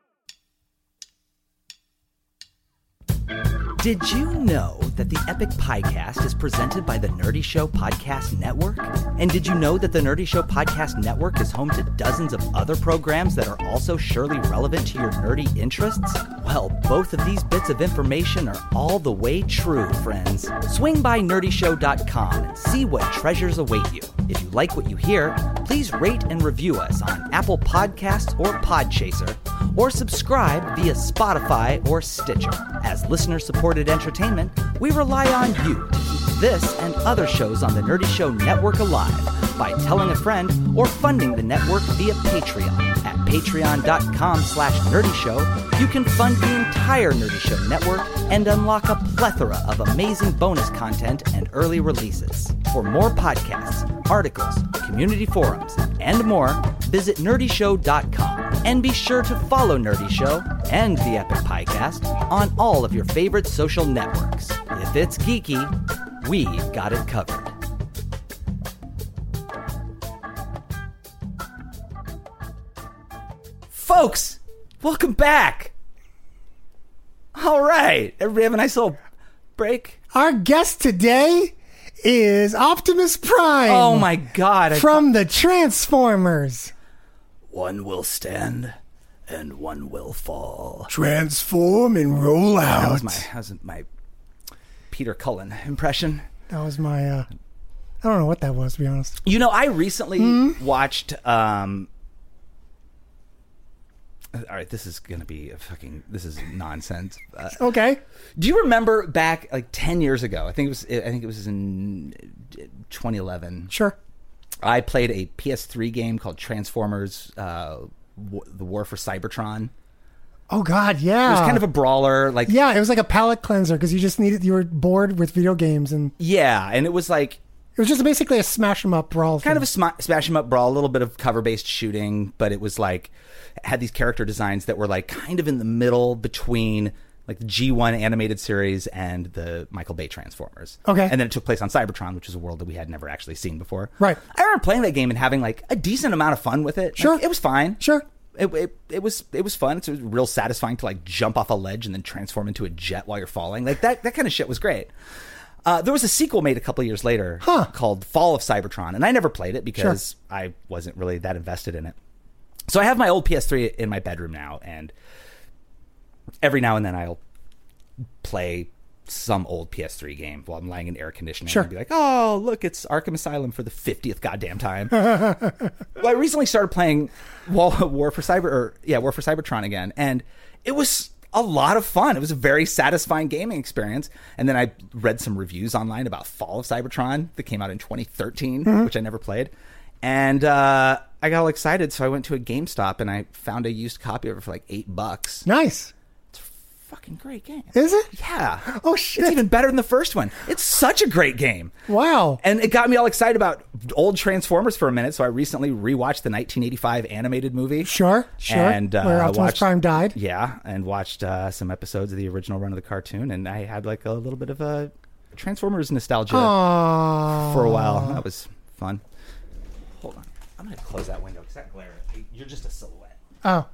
Did you know that the Epic Piecast is presented by the Nerdy Show Podcast Network? And did you know that the Nerdy Show Podcast Network is home to dozens of other programs that are also surely relevant to your nerdy interests? Well, both of these bits of information are all the way true, friends. Swing by nerdy show dot com and see what treasures await you. If you like what you hear, please rate and review us on Apple Podcasts or Podchaser, or subscribe via Spotify or Stitcher. As listener-supported entertainment, we rely on you to keep this and other shows on the Nerdy Show Network alive by telling a friend or funding the network via Patreon. At patreon.com slash nerdyshow, you can fund the entire Nerdy Show network and unlock a plethora of amazing bonus content and early releases. For more podcasts, articles, community forums, and more, visit nerdy show dot com. And be sure to follow Nerdy Show and the Epic Piecast on all of your favorite social networks. If it's geeky, we've got it covered. Folks, welcome back. All right, everybody have a nice little break. Our guest today is Optimus Prime. Oh my God. From I... the Transformers. One will stand and one will fall. Transform and roll out. That was my, that was my Peter Cullen impression. That was my, uh, I don't know what that was, to be honest. You know, I recently mm-hmm. watched, um, all right, this is going to be a fucking, this is nonsense. Uh, okay. Do you remember back like ten years ago? I think it was, I think it was in twenty eleven. Sure. I played a P S three game called Transformers, uh, w- The War for Cybertron. Oh God, yeah. It was kind of a brawler, like yeah. It was like a palate cleanser because you just needed, you were bored with video games, and yeah, and it was like it was just basically a smash 'em up brawl. Kind thing. of a sm- smash 'em up brawl, a little bit of cover based shooting, but it was like had these character designs that were like kind of in the middle between like the G one animated series and the Michael Bay Transformers. Okay. And then it took place on Cybertron, which is a world that we had never actually seen before. Right. I remember playing that game and having like a decent amount of fun with it. Sure. Like, it was fine. Sure. It, it it was it was fun. It's real satisfying to like jump off a ledge and then transform into a jet while you're falling. Like that that kind of shit was great. Uh, there was a sequel made a couple years later huh. called Fall of Cybertron, and I never played it because sure. I wasn't really that invested in it. So I have my old P S three in my bedroom now, and every now and then I'll play some old P S three game while I'm lying in air conditioning sure. and be like, oh, look, it's Arkham Asylum for the fiftieth goddamn time. Well, I recently started playing War for Cyber, or yeah, War for Cybertron again, and it was a lot of fun. It was a very satisfying gaming experience. And then I read some reviews online about Fall of Cybertron that came out in twenty thirteen, mm-hmm. which I never played. And uh, I got all excited, so I went to a GameStop and I found a used copy of it for like eight bucks. Nice. It's a fucking great game. Is it? Yeah. Oh, shit. It's even better than the first one. It's such a great game. Wow. And it got me all excited about old Transformers for a minute, so I recently rewatched the nineteen eighty-five animated movie. Sure, sure. And, uh, where Optimus watched, Prime died. Yeah, and watched uh, some episodes of the original run of the cartoon, and I had like a little bit of a Transformers nostalgia Aww. for a while. That was fun. Hold on. I'm going to close that window because that glare, you're just a silhouette. Oh.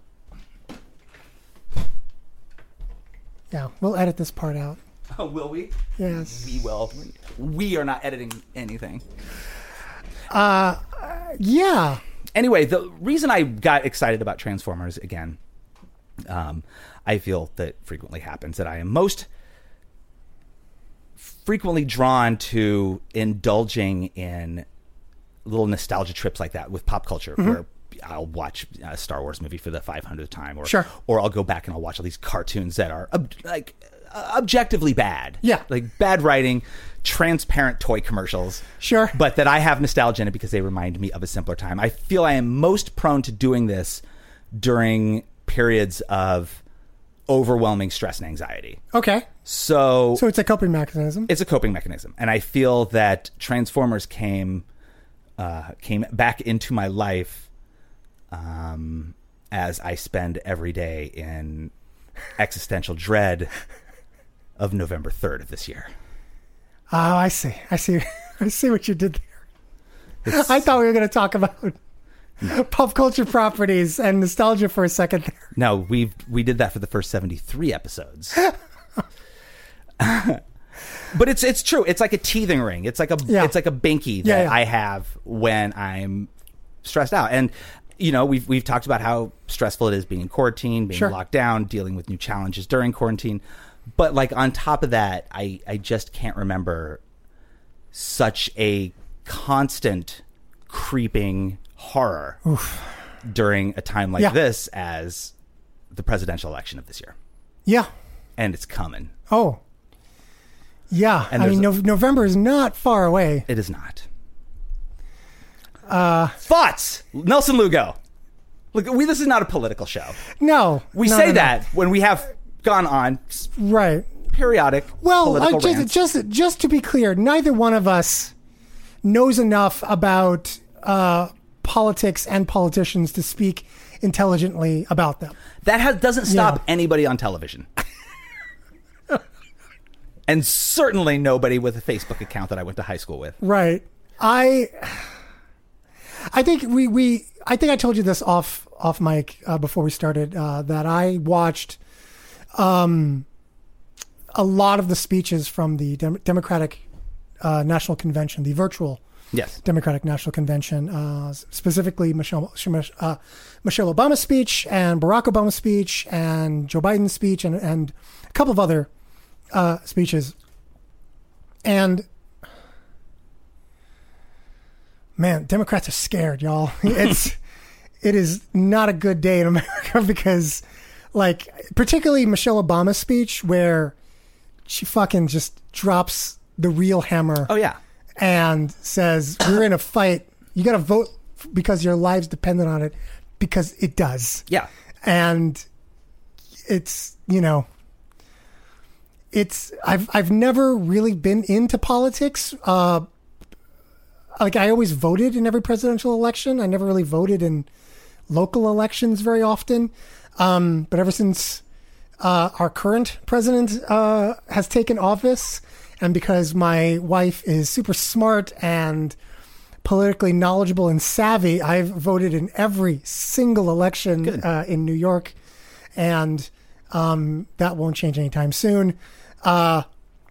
Yeah, we'll edit this part out. Oh, will we? Yes. We will. We are not editing anything. Uh, yeah. Anyway, the reason I got excited about Transformers again, um, I feel that frequently happens, that I am most frequently drawn to indulging in little nostalgia trips like that with pop culture, mm-hmm. where I'll watch a Star Wars movie for the five hundredth time, or sure. or I'll go back and I'll watch all these cartoons that are ob- like uh, objectively bad, yeah, like bad writing, transparent toy commercials, sure, but that I have nostalgia in it because they remind me of a simpler time. I feel I am most prone to doing this during periods of overwhelming stress and anxiety. Okay, so so it's a coping mechanism. It's a coping mechanism, and I feel that Transformers came. Uh, came back into my life um, as I spend every day in existential dread of November third of this year. Oh, I see. I see. I see what you did there. It's, I thought we were going to talk about no. pop culture properties and nostalgia for a second there. No, we we did that for the first seventy-three episodes. But it's it's true. It's like a teething ring. It's like a yeah. it's like a binky that yeah, yeah. I have when I'm stressed out. And you know, we've we've talked about how stressful it is being in quarantine, being sure. locked down, dealing with new challenges during quarantine. But like on top of that, I I just can't remember such a constant creeping horror Oof. during a time like yeah. this as the presidential election of this year. Yeah. And it's coming. Oh. Yeah, and I mean, a, no, November is not far away. It is not. Uh, Thoughts, Nelson Lugo. Look, we. This is not a political show. No, we no, say no, that no. when we have gone on right periodic. Well, political uh, just, rants. just just to be clear, neither one of us knows enough about uh, politics and politicians to speak intelligently about them. That has, doesn't stop yeah. anybody on television. And certainly nobody with a Facebook account that I went to high school with. Right. I I think we, we I think I told you this off off mic uh, before we started uh, that I watched um, a lot of the speeches from the Dem- Democratic uh, National Convention, the virtual yes. Democratic National Convention, uh, specifically Michelle uh, Michelle Obama's speech and Barack Obama's speech and Joe Biden's speech and, and a couple of other Uh, speeches, and man, Democrats are scared, y'all. It's it is not a good day in America because, like, particularly Michelle Obama's speech where she fucking just drops the real hammer. Oh yeah, and says we're in a fight. You got to vote because your lives dependent on it, because it does. Yeah, and it's you know. It's I've I've never really been into politics. Uh, like I always voted in every presidential election. I never really voted in local elections very often. Um, but ever since uh, our current president uh, has taken office, and because my wife is super smart and politically knowledgeable and savvy, I've voted in every single election uh, in New York, and um, that won't change anytime soon. Uh,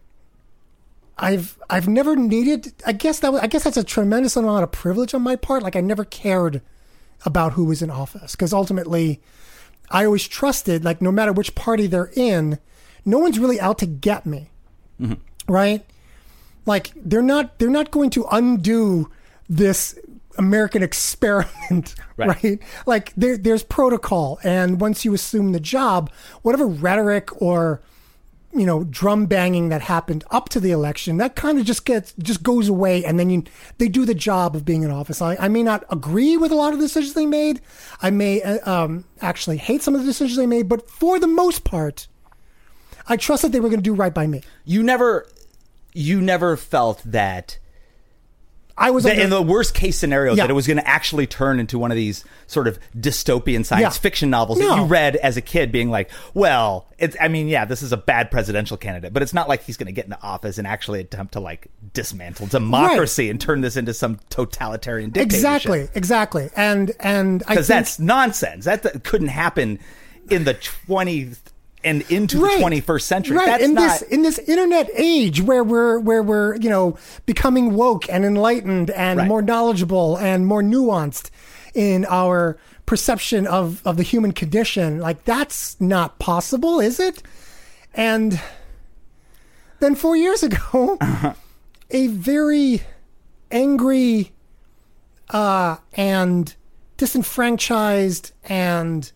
I've I've never needed. I guess that was, I guess that's a tremendous amount of privilege on my part. Like I never cared about who was in office because ultimately, I always trusted. Like no matter which party they're in, no one's really out to get me, mm-hmm. right? Like they're not they're not going to undo this American experiment, right? right? Like there there's protocol, and once you assume the job, whatever rhetoric or you know, drum banging that happened up to the election, that kind of just gets, just goes away. And then you, they do the job of being in office. I, I may not agree with a lot of the decisions they made. I may um, actually hate some of the decisions they made, but for the most part, I trust that they were going to do right by me. You never, you never felt that I was that under, in the worst case scenario yeah. that it was going to actually turn into one of these sort of dystopian science yeah. fiction novels no. that you read as a kid being like, well, it's, I mean, yeah, this is a bad presidential candidate, but it's not like he's going to get into office and actually attempt to like dismantle democracy right. and turn this into some totalitarian dictatorship. Exactly, exactly. And, and I think because that's nonsense. That, that couldn't happen in the twentieth and into right. the twenty-first century. Right. That's in not... this in this internet age where we're where we're, you know, becoming woke and enlightened and right. more knowledgeable and more nuanced in our perception of, of the human condition, like that's not possible, is it? And then four years ago, uh-huh. a very angry uh, and disenfranchised and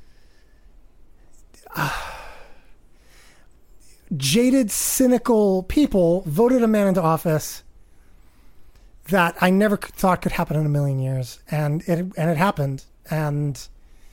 uh, jaded, cynical people voted a man into office that I never thought could happen in a million years, and it and it happened, and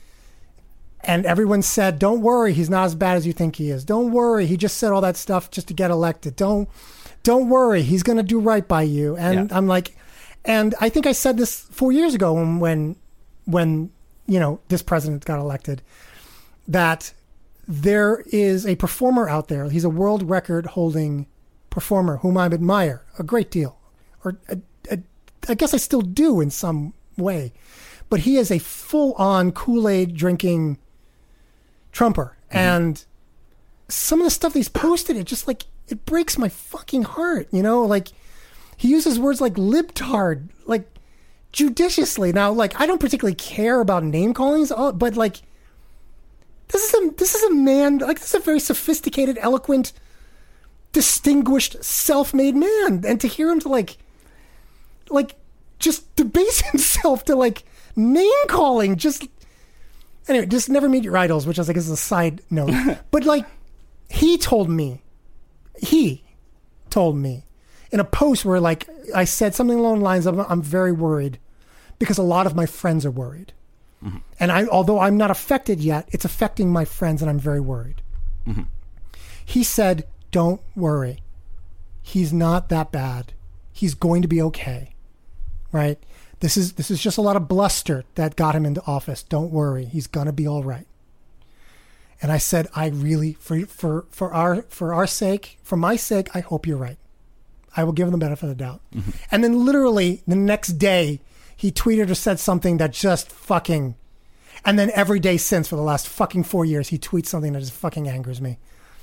and everyone said, "Don't worry, he's not as bad as you think he is. Don't worry, he just said all that stuff just to get elected. Don't don't worry, he's going to do right by you." And yeah. I'm like, and I think I said this four years ago when when when you know this president got elected, that there is a performer out there. He's a world record holding performer whom I admire a great deal, or a, a, I guess I still do in some way, but he is a full on Kool-Aid drinking Trumper. Mm-hmm. And some of the stuff he's posted, it just like, it breaks my fucking heart. You know, like he uses words like libtard, like judiciously. Now, like, I don't particularly care about name callings, but like, This is a this is a man, like this is a very sophisticated, eloquent, distinguished, self-made man. And to hear him to like like just debase himself to like name calling, just anyway, just never meet your idols, which I think is a side note. But like he told me, he told me in a post where like I said something along the lines of, I'm very worried because a lot of my friends are worried. Mm-hmm. And I, although I'm not affected yet, it's affecting my friends, and I'm very worried. Mm-hmm. He said, "Don't worry. He's not that bad. He's going to be okay. Right? This is this is just a lot of bluster that got him into office. Don't worry. He's gonna be all right." And I said, "I really, for for for our for our sake, for my sake, I hope you're right. I will give him the benefit of the doubt." Mm-hmm. And then literally the next day, he tweeted or said something that just fucking, and then every day since for the last fucking four years, he tweets something that just fucking angers me.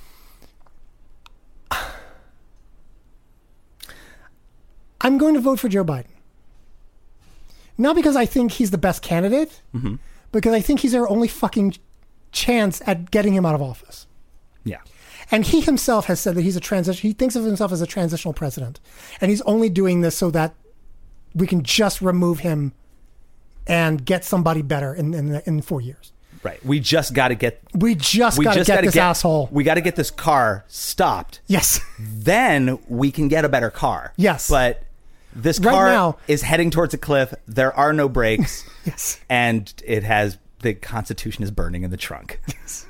I'm going to vote for Joe Biden. Not because I think he's the best candidate, mm-hmm. because I think he's our only fucking chance at getting him out of office. Yeah. And he himself has said that he's a transition, he thinks of himself as a transitional president. And he's only doing this so that we can just remove him and get somebody better in in, in four years. Right. We just got to get. We just got to get this get, asshole. We got to get this car stopped. Yes. Then we can get a better car. Yes. But this right car now, is heading towards a cliff. There are no brakes. Yes. And it has the Constitution is burning in the trunk. Yes.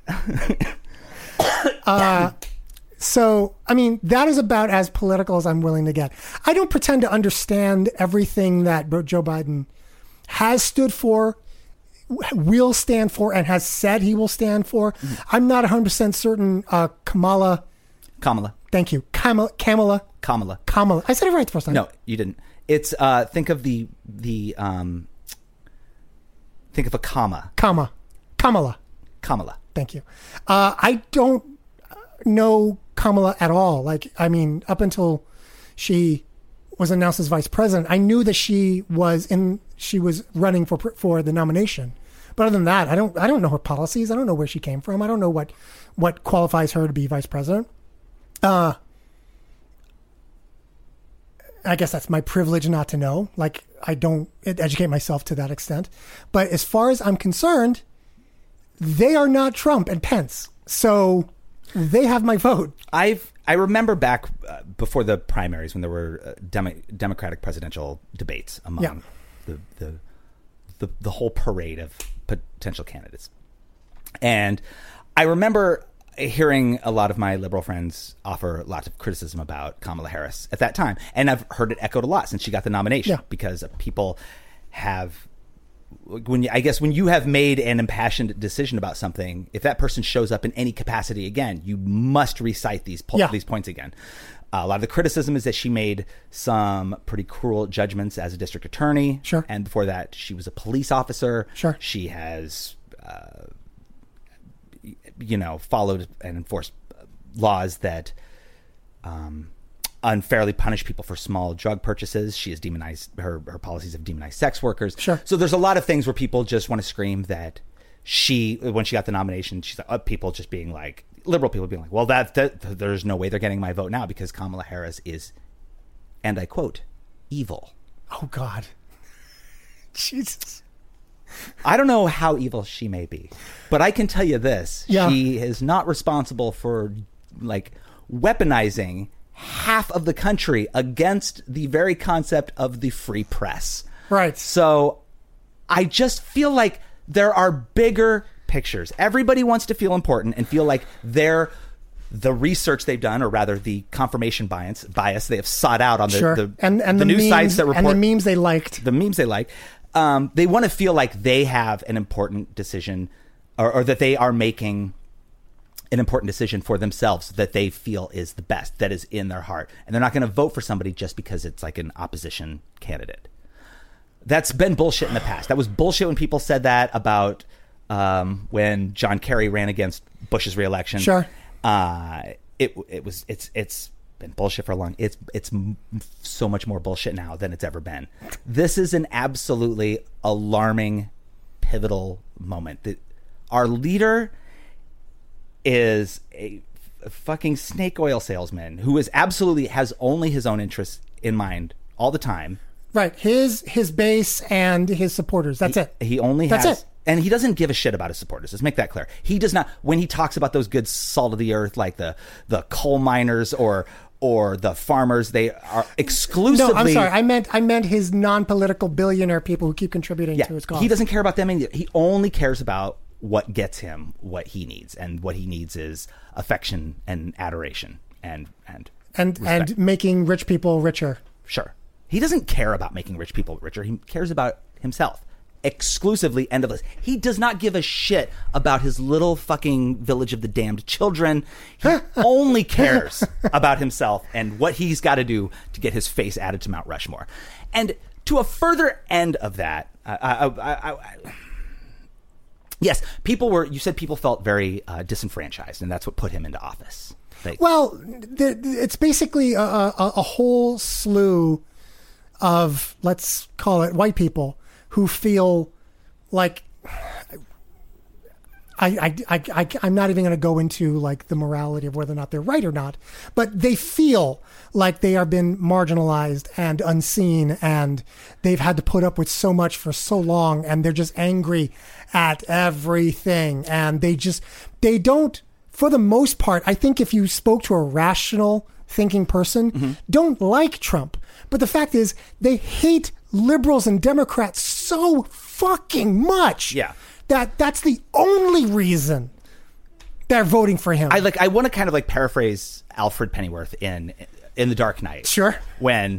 uh, So, I mean, that is about as political as I'm willing to get. I don't pretend to understand everything that Joe Biden has stood for, will stand for and has said he will stand for. Mm-hmm. I'm not one hundred percent certain uh, Kamala. Kamala. Thank you. Kamala. Kamala. Kamala. Kamala. I said it right the first time. No, you didn't. It's, uh, think of the, the, um, think of a comma. Comma. Kamala. Kamala. Thank you. Uh, I don't know Kamala at all. Like, I mean, up until she was announced as vice president, I knew that she was in, she was running for, for the nomination. But other than that, I don't, I don't know her policies. I don't know where she came from. I don't know what, what qualifies her to be vice president. Uh, I guess that's my privilege not to know. Like, I don't educate myself to that extent. But as far as I'm concerned, they are not Trump and Pence. So they have my vote. I've I remember back uh, before the primaries when there were uh, Demo- Democratic presidential debates among yeah. the, the the the whole parade of potential candidates. And I remember hearing a lot of my liberal friends offer lots of criticism about Kamala Harris at that time. And I've heard it echoed a lot since she got the nomination yeah. because people have, when you, I guess when you have made an impassioned decision about something, if that person shows up in any capacity again, you must recite these, po- yeah. these points again. Uh, a lot of the criticism is that she made some pretty cruel judgments as a district attorney. Sure. And before that, she was a police officer. Sure. She has, uh, you know, followed and enforced laws that um, unfairly punish people for small drug purchases. She has demonized, her, her policies have demonized sex workers. Sure. So there's a lot of things where people just want to scream that she, when she got the nomination, she's like, uh, people just being like, liberal people being like, well, that, that there's no way they're getting my vote now because Kamala Harris is, and I quote, evil. Oh, God. Jesus. I don't know how evil she may be, but I can tell you this. Yeah. She is not responsible for, like, weaponizing half of the country against the very concept of the free press. Right. So I just feel like there are bigger pictures. Everybody wants to feel important and feel like they're the research they've done, or rather the confirmation bias bias they have sought out on the, sure. the, and, and the, the news memes, sites that report. And the memes they liked. The memes they like. Um, they want to feel like they have an important decision, or, or that they are making an important decision for themselves that they feel is the best, that is in their heart. And they're not going to vote for somebody just because it's like an opposition candidate. That's been bullshit in the past. That was bullshit when people said that about um, when John Kerry ran against Bush's reelection. Sure. Uh, it it was it's it's been bullshit for a long. It's it's so much more bullshit now than it's ever been. This is an absolutely alarming, pivotal moment. That our leader is a, a fucking snake oil salesman who is absolutely has only his own interests in mind all the time. Right. His his base and his supporters. That's he, it. He only That's has, it. And he doesn't give a shit about his supporters. Let's make that clear. He does not. When he talks about those good salt of the earth, like the the coal miners or or the farmers, they are exclusively. No, I'm sorry. I meant I meant his non-political billionaire people who keep contributing yeah, to his cause. He doesn't care about them. Either. He only cares about what gets him what he needs, and what he needs is affection and adoration and and and respect. and making rich people richer. Sure. He doesn't care about making rich people richer. He cares about himself. Exclusively, end of list. He does not give a shit about his little fucking village of the damned children. He only cares about himself and what he's got to do to get his face added to Mount Rushmore. And to a further end of that, uh, I, I, I, I, yes, people were, you said people felt very uh, disenfranchised, and that's what put him into office. Like, well, the, it's basically a, a, a whole slew of, let's call it, white people who feel like I, I, I, I, I'm not even going to go into like the morality of whether or not they're right or not, but they feel like they are been marginalized and unseen, and they've had to put up with so much for so long, and they're just angry at everything. And they just, they don't, for the most part, I think if you spoke to a rational thinking person, mm-hmm. don't like Trump. But the fact is, they hate liberals and Democrats so fucking much yeah. that that's the only reason they're voting for him. I like. I want to kind of like paraphrase Alfred Pennyworth in in The Dark Knight. Sure. When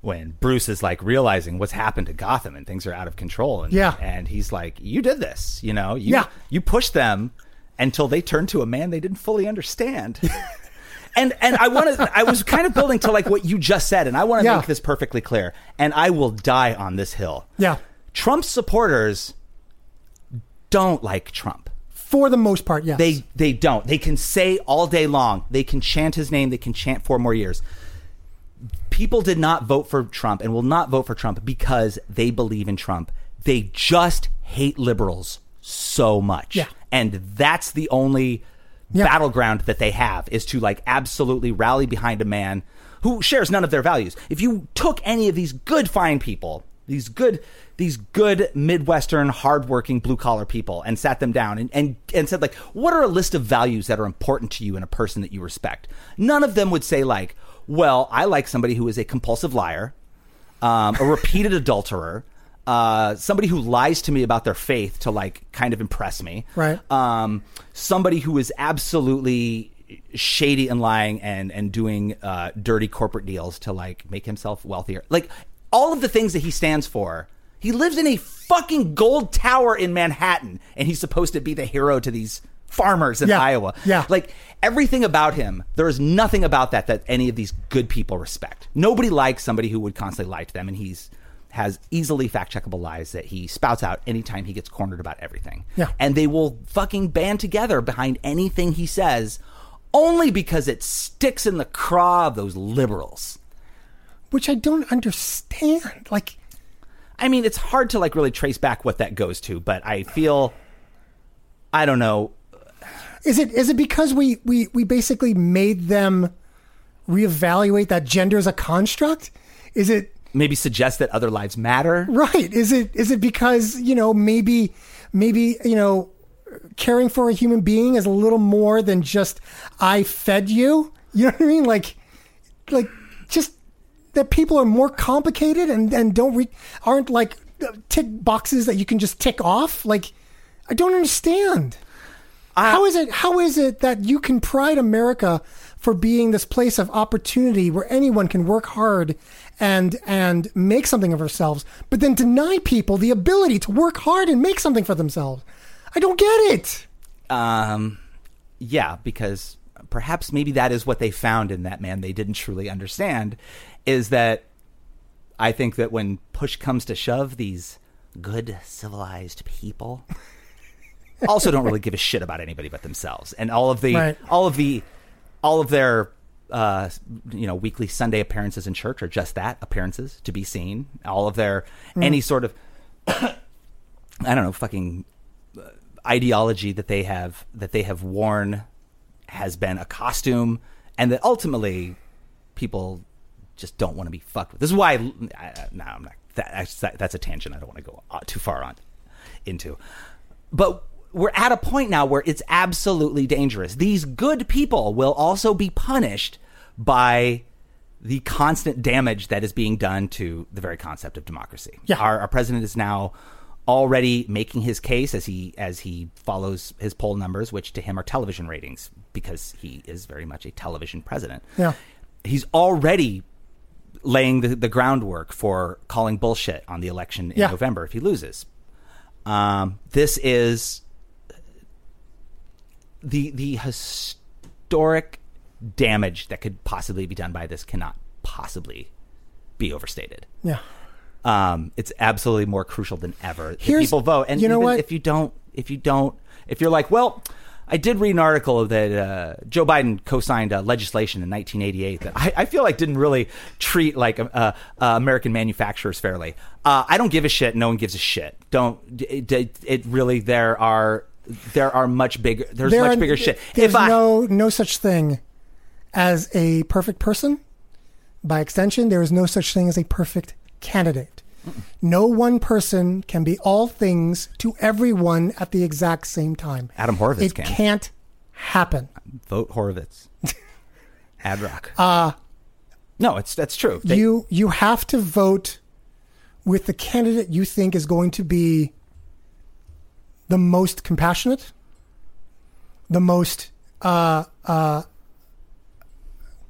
when Bruce is like realizing what's happened to Gotham and things are out of control. And, Yeah. and he's like, you did this, you know, you, Yeah. you pushed them until they turned to a man they didn't fully understand. and, and I want to, I was kind of building to like what you just said. And I want to Yeah. make this perfectly clear. And I will die on this hill. Yeah. Trump's supporters don't like Trump. For the most part, yes. They they don't. They can say all day long. They can chant his name. They can chant four more years. People did not vote for Trump and will not vote for Trump because they believe in Trump. They just hate liberals so much. Yeah. And that's the only Yeah. battleground that they have, is to like absolutely rally behind a man who shares none of their values. If you took any of these good, fine people, these good, these good Midwestern, hardworking, blue collar people, and sat them down and, and, and said, like, what are a list of values that are important to you in a person that you respect? None of them would say, like, well, I like somebody who is a compulsive liar, um, a repeated adulterer, uh, somebody who lies to me about their faith to like kind of impress me, Right. Um, somebody who is absolutely shady and lying and and doing uh, dirty corporate deals to like make himself wealthier, like. All of the things that he stands for. He lives in a fucking gold tower in Manhattan, and he's supposed to be the hero to these farmers in Yeah. Iowa. Yeah. Like, everything about him, there is nothing about that that any of these good people respect. Nobody likes somebody who would constantly lie to them, and he's has easily fact-checkable lies that he spouts out anytime he gets cornered about everything. Yeah. And they will fucking band together behind anything he says only because it sticks in the craw of those liberals. Which I don't understand. Like, I mean, it's hard to like really trace back what that goes to, but I feel, I don't know. is it is it because we we we basically made them reevaluate that gender as a construct? Is it Maybe suggest that other lives matter? right? Is it is it because, you know, maybe maybe you know, caring for a human being is a little more than just I fed you? You know what I mean? Like, like just. That people are more complicated and, and don't re- aren't like tick boxes that you can just tick off. Like, I don't understand. Uh, how is it? How is it that you can pride America for being this place of opportunity where anyone can work hard and and make something of themselves, but then deny people the ability to work hard and make something for themselves? I don't get it. Um, yeah, because perhaps maybe that is what they found in that man they didn't truly understand. Is that I think that when push comes to shove, these good, civilized people also don't really give a shit about anybody but themselves. And all of the, Right. all of the, all of their, uh, you know, weekly Sunday appearances in church are just that, appearances to be seen. All of their, Mm. any sort of, I don't know, fucking uh, ideology that they have, that they have worn has been a costume, and that ultimately people just don't want to be fucked with. This is why. I, I, no, I'm not. That, that, that's a tangent. I don't want to go too far on into. But we're at a point now where it's absolutely dangerous. These good people will also be punished by the constant damage that is being done to the very concept of democracy. Yeah. Our, our president is now already making his case as he as he follows his poll numbers, which to him are television ratings, because he is very much a television president. Yeah. He's already laying the, the groundwork for calling bullshit on the election in Yeah. November if he loses. Um, this is the the historic damage that could possibly be done by this cannot possibly be overstated. Yeah. Um, it's absolutely more crucial than ever that Here's- people vote. And you know even what? if you don't, if you don't, if you're like, well, I did read an article that uh, Joe Biden co-signed uh, legislation in nineteen eighty-eight that I, I feel like didn't really treat like uh, uh, American manufacturers fairly. Uh, I don't give a shit. No one gives a shit. Don't. It, it, it really. There are there are much bigger. There's There much are- bigger shit. There's If I, no no such thing as a perfect person. By extension, there is no such thing as a perfect candidate. No one person can be all things to everyone at the exact same time. Adam Horowitz it can. can't happen. Vote Horowitz. Ad Rock. Uh, no, it's that's true. They- you you have to vote with the candidate you think is going to be the most compassionate, the most uh, uh,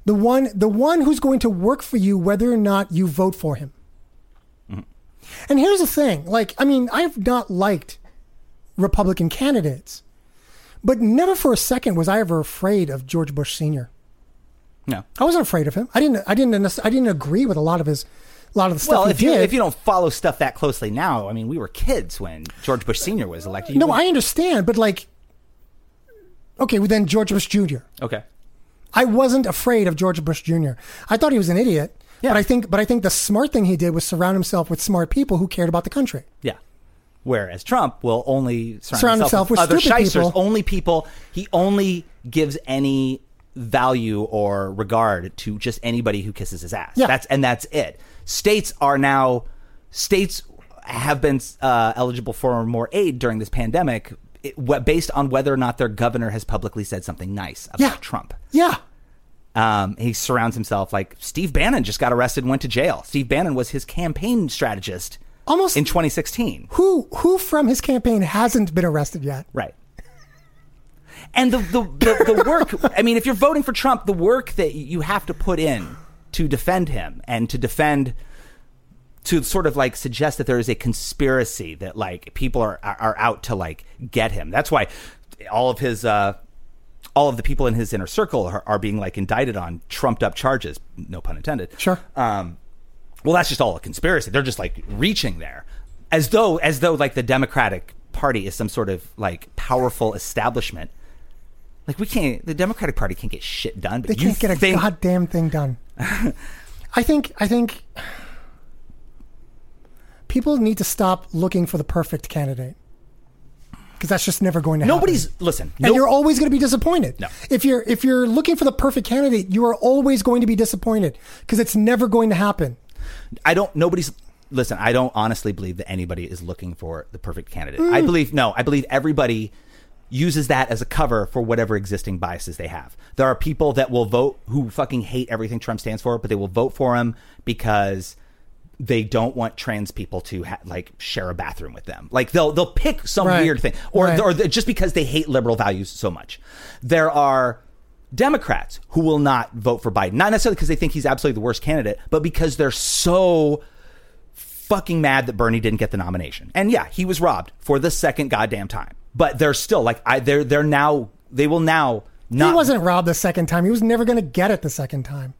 The one, the one who's going to work for you whether or not you vote for him. Mm-hmm. And here's the thing. Like, I mean, I've not liked Republican candidates, but never for a second was I ever afraid of George Bush Senior No. I wasn't afraid of him. I didn't, I didn't, I didn't agree with a lot of his, a lot of the stuff well, he if did. you, if you don't follow stuff that closely now, I mean, we were kids when George Bush Senior was elected. You no, would- I understand, but like, okay, well then George Bush Junior Okay. I wasn't afraid of George Bush Junior I thought he was an idiot, Yeah. but I think, but I think the smart thing he did was surround himself with smart people who cared about the country. Yeah. Whereas Trump will only surround, Surround himself with other stupid shysters, people. only people. He only gives any value or regard to just anybody who kisses his ass. Yeah. That's and that's it. States are now states have been uh, eligible for more aid during this pandemic, it, wh- based on whether or not their governor has publicly said something nice about Yeah. Trump. Yeah. Um, he surrounds himself like Steve Bannon just got arrested and went to jail. Steve Bannon was his campaign strategist Almost in twenty sixteen. Who who from his campaign hasn't been arrested yet? Right. And the, the, the, the work, I mean, if you're voting for Trump, the work that you have to put in to defend him and to defend, to sort of like suggest that there is a conspiracy that like people are, are out to like get him. That's why all of his, uh, all of the people in his inner circle are, are being like indicted on trumped up charges. No pun intended. Sure. Um, well, that's just all a conspiracy. They're just like reaching there as though, as though like the Democratic Party is some sort of like powerful establishment. Like we can't, the Democratic Party can't get shit done. But They you can't get a think, goddamn thing done. I think I think people need to stop looking for the perfect candidate, because that's just never going to Nobody's happen. listen, and no- you're always going to be disappointed. No. If you're if you're looking for the perfect candidate, you are always going to be disappointed because it's never going to happen. I don't. Nobody's. Listen, I don't honestly believe that anybody is looking for the perfect candidate. Mm. I believe no. I believe everybody uses that as a cover for whatever existing biases they have. There are people that will vote who fucking hate everything Trump stands for, but they will vote for him because they don't want trans people to ha- like share a bathroom with them. Like they'll they'll pick some Right. weird thing, or Right. or just because they hate liberal values so much. There are Democrats who will not vote for Biden, not necessarily because they think he's absolutely the worst candidate, but because they're so fucking mad that Bernie didn't get the nomination. And yeah, he was robbed for the second goddamn time. But they're still like I they're they're now they will now not he wasn't robbed the second time. He was never going to get it the second time.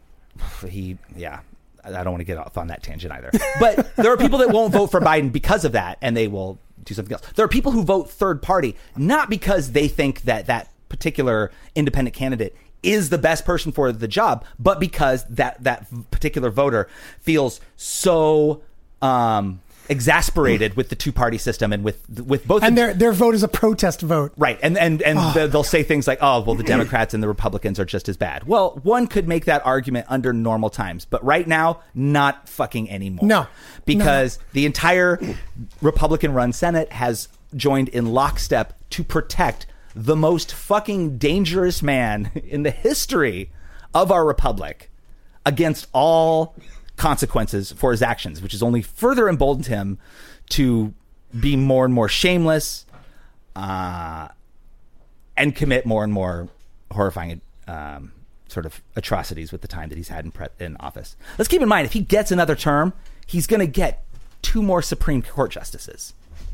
he yeah. I don't want to get off on that tangent either. But there are people that won't vote for Biden because of that, and they will do something else. There are people who vote third party, not because they think that that particular independent candidate is the best person for the job, but because that, that particular voter feels so um, exasperated with the two-party system and with with both. And the, their their vote is a protest vote. Right. And and, and Oh. the- they'll say things like, oh, well, the Democrats and the Republicans are just as bad. Well, one could make that argument under normal times. But right now, not fucking anymore. No. Because the entire Republican-run Senate has joined in lockstep to protect the most fucking dangerous man in the history of our republic against all consequences for his actions, which has only further emboldened him to be more and more shameless uh, and commit more and more horrifying um, sort of atrocities with the time that he's had in, pre- in office. Let's keep in mind, if he gets another term, he's going to get two more Supreme Court justices.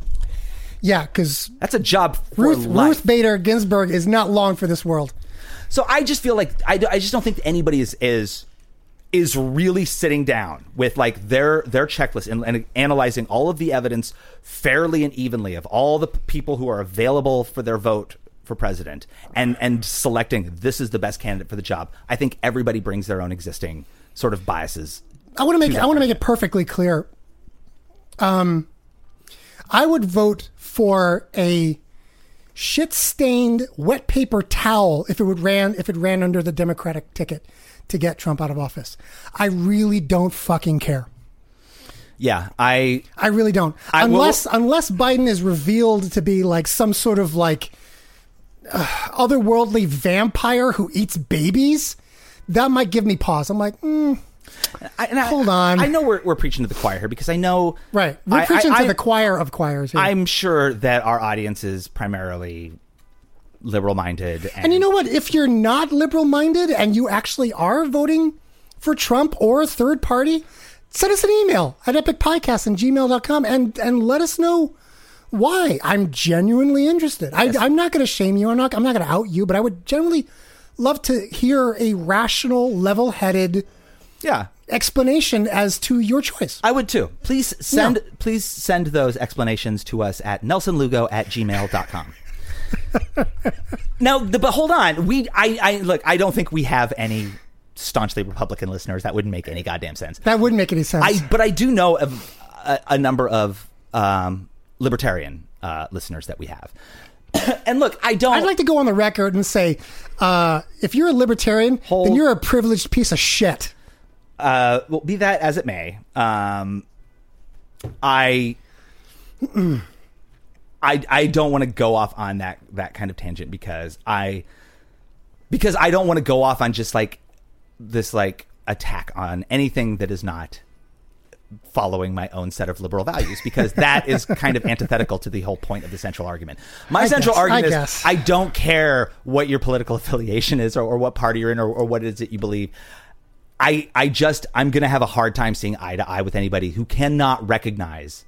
Yeah, because That's a job for Ruth life. Ruth Bader Ginsburg is not long for this world. So I just feel like I, I just don't think anybody is is is really sitting down with like their their checklist and, and analyzing all of the evidence fairly and evenly of all the people who are available for their vote for president and and selecting this is the best candidate for the job. I think everybody brings their own existing sort of biases. I want to make that I want to make it perfectly clear. Um, I would vote for a shit-stained wet paper towel if it would ran if it ran under the Democratic ticket to get Trump out of office. I really don't fucking care. Yeah, I I really don't. I- well, unless unless Biden is revealed to be like some sort of like uh, otherworldly vampire who eats babies, that might give me pause. I'm like, mm, I, and I, hold on. I know we're we're preaching to the choir here because I know right. We're I- preaching I- to I- the choir of choirs here. I'm sure that our audience is primarily liberal-minded. And, And you know what? If you're not liberal-minded and you actually are voting for Trump or a third party, send us an email at epic podcast at gmail dot com and, and let us know why. I'm genuinely interested. I, I'm not going to shame you. I'm not, I'm not going to out you, but I would generally love to hear a rational, level-headed yeah. explanation as to your choice. I would too. Please send Yeah. please send those explanations to us at nelson lugo at gmail dot com. Now, the, but hold on. We I, I look, I don't think we have any staunchly Republican listeners. That wouldn't make any goddamn sense. That wouldn't make any sense. I but I do know of a, a number of um, libertarian uh, listeners that we have. And look, I don't... I'd like to go on the record and say, uh, if you're a libertarian, Hold, then you're a privileged piece of shit. Uh, well, be that as it may, um, I, I, I don't want to go off on that that kind of tangent because I, because I don't want to go off on just like this like attack on anything that is not following my own set of liberal values, because that is kind of antithetical to the whole point of the central argument. My I central guess, argument I is guess. I don't care what your political affiliation is or, or what party you're in or, or what it is that you believe. I, I just, I'm going to have a hard time seeing eye to eye with anybody who cannot recognize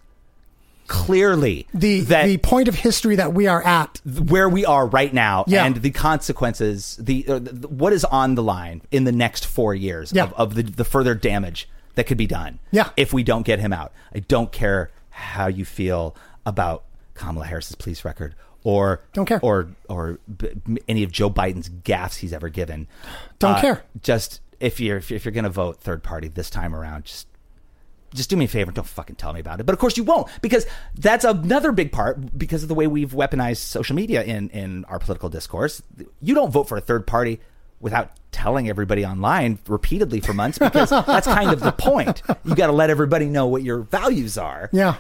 clearly The that the point of history that we are at, where we are right now, Yeah. and the consequences, the, uh, the what is on the line in the next four years Yeah. of, of the, the further damage that could be done Yeah. if we don't get him out. I don't care how you feel about Kamala Harris's police record or Don't care. or or b- any of Joe Biden's gaffes he's ever given. Don't Uh, care. Just if you're if you're going to vote third party this time around, just just do me a favor. Don't fucking tell me about it. But of course you won't, because that's another big part because of the way we've weaponized social media in, in our political discourse. You don't vote for a third party without telling everybody online repeatedly for months, because that's kind of the point. You got to let everybody know what your values are. yeah.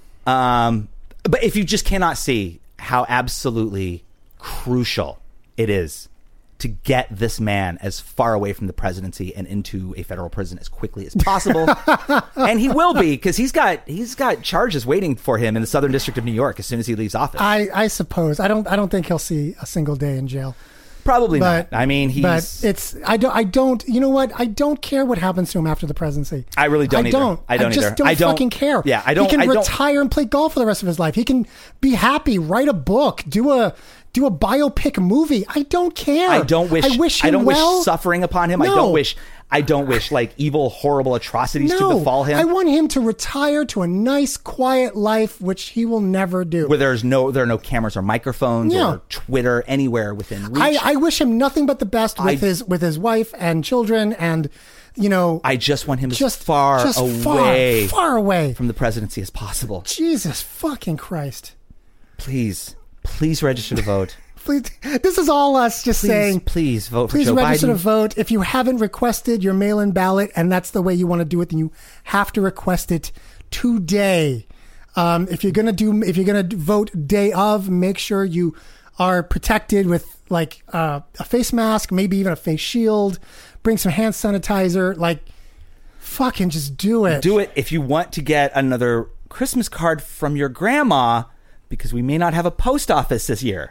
Um, but if you just cannot see how absolutely crucial it is to get this man as far away from the presidency and into a federal prison as quickly as possible, and he will be, because he's got he's got charges waiting for him in the Southern District of New York as soon as he leaves office. I, I suppose I don't I don't think he'll see a single day in jail. Probably But not. I mean, he's. but it's I don't I don't you know what I don't care what happens to him after the presidency. I really don't I either. don't. I don't just either. don't I don't- fucking care. Yeah, I don't- He can I don't- retire and play golf for the rest of his life. He can be happy, write a book, do a do a biopic movie. I don't care. I don't wish. I wish him I don't well. wish suffering upon him. I No. don't wish. I don't wish like evil, horrible atrocities no, to befall him. I want him to retire to a nice, quiet life, which he will never do. where there's no there are no cameras or microphones Yeah. or Twitter anywhere within reach. I, I wish him nothing but the best with I- his with his wife and children, and you know, I just want him as just far just away far, far away from the presidency as possible. Jesus fucking Christ! Please, please register to vote. Please, this is all us just Please, saying. please vote for Please Joe register Biden. to vote. If you haven't requested your mail-in ballot, and that's the way you want to do it, then you have to request it today. Um, if you're gonna do, if you're gonna vote day of, make sure you are protected with like uh, a face mask, maybe even a face shield. Bring some hand sanitizer. Like, fucking just do it. Do it if you want to get another Christmas card from your grandma, because we may not have a post office this year.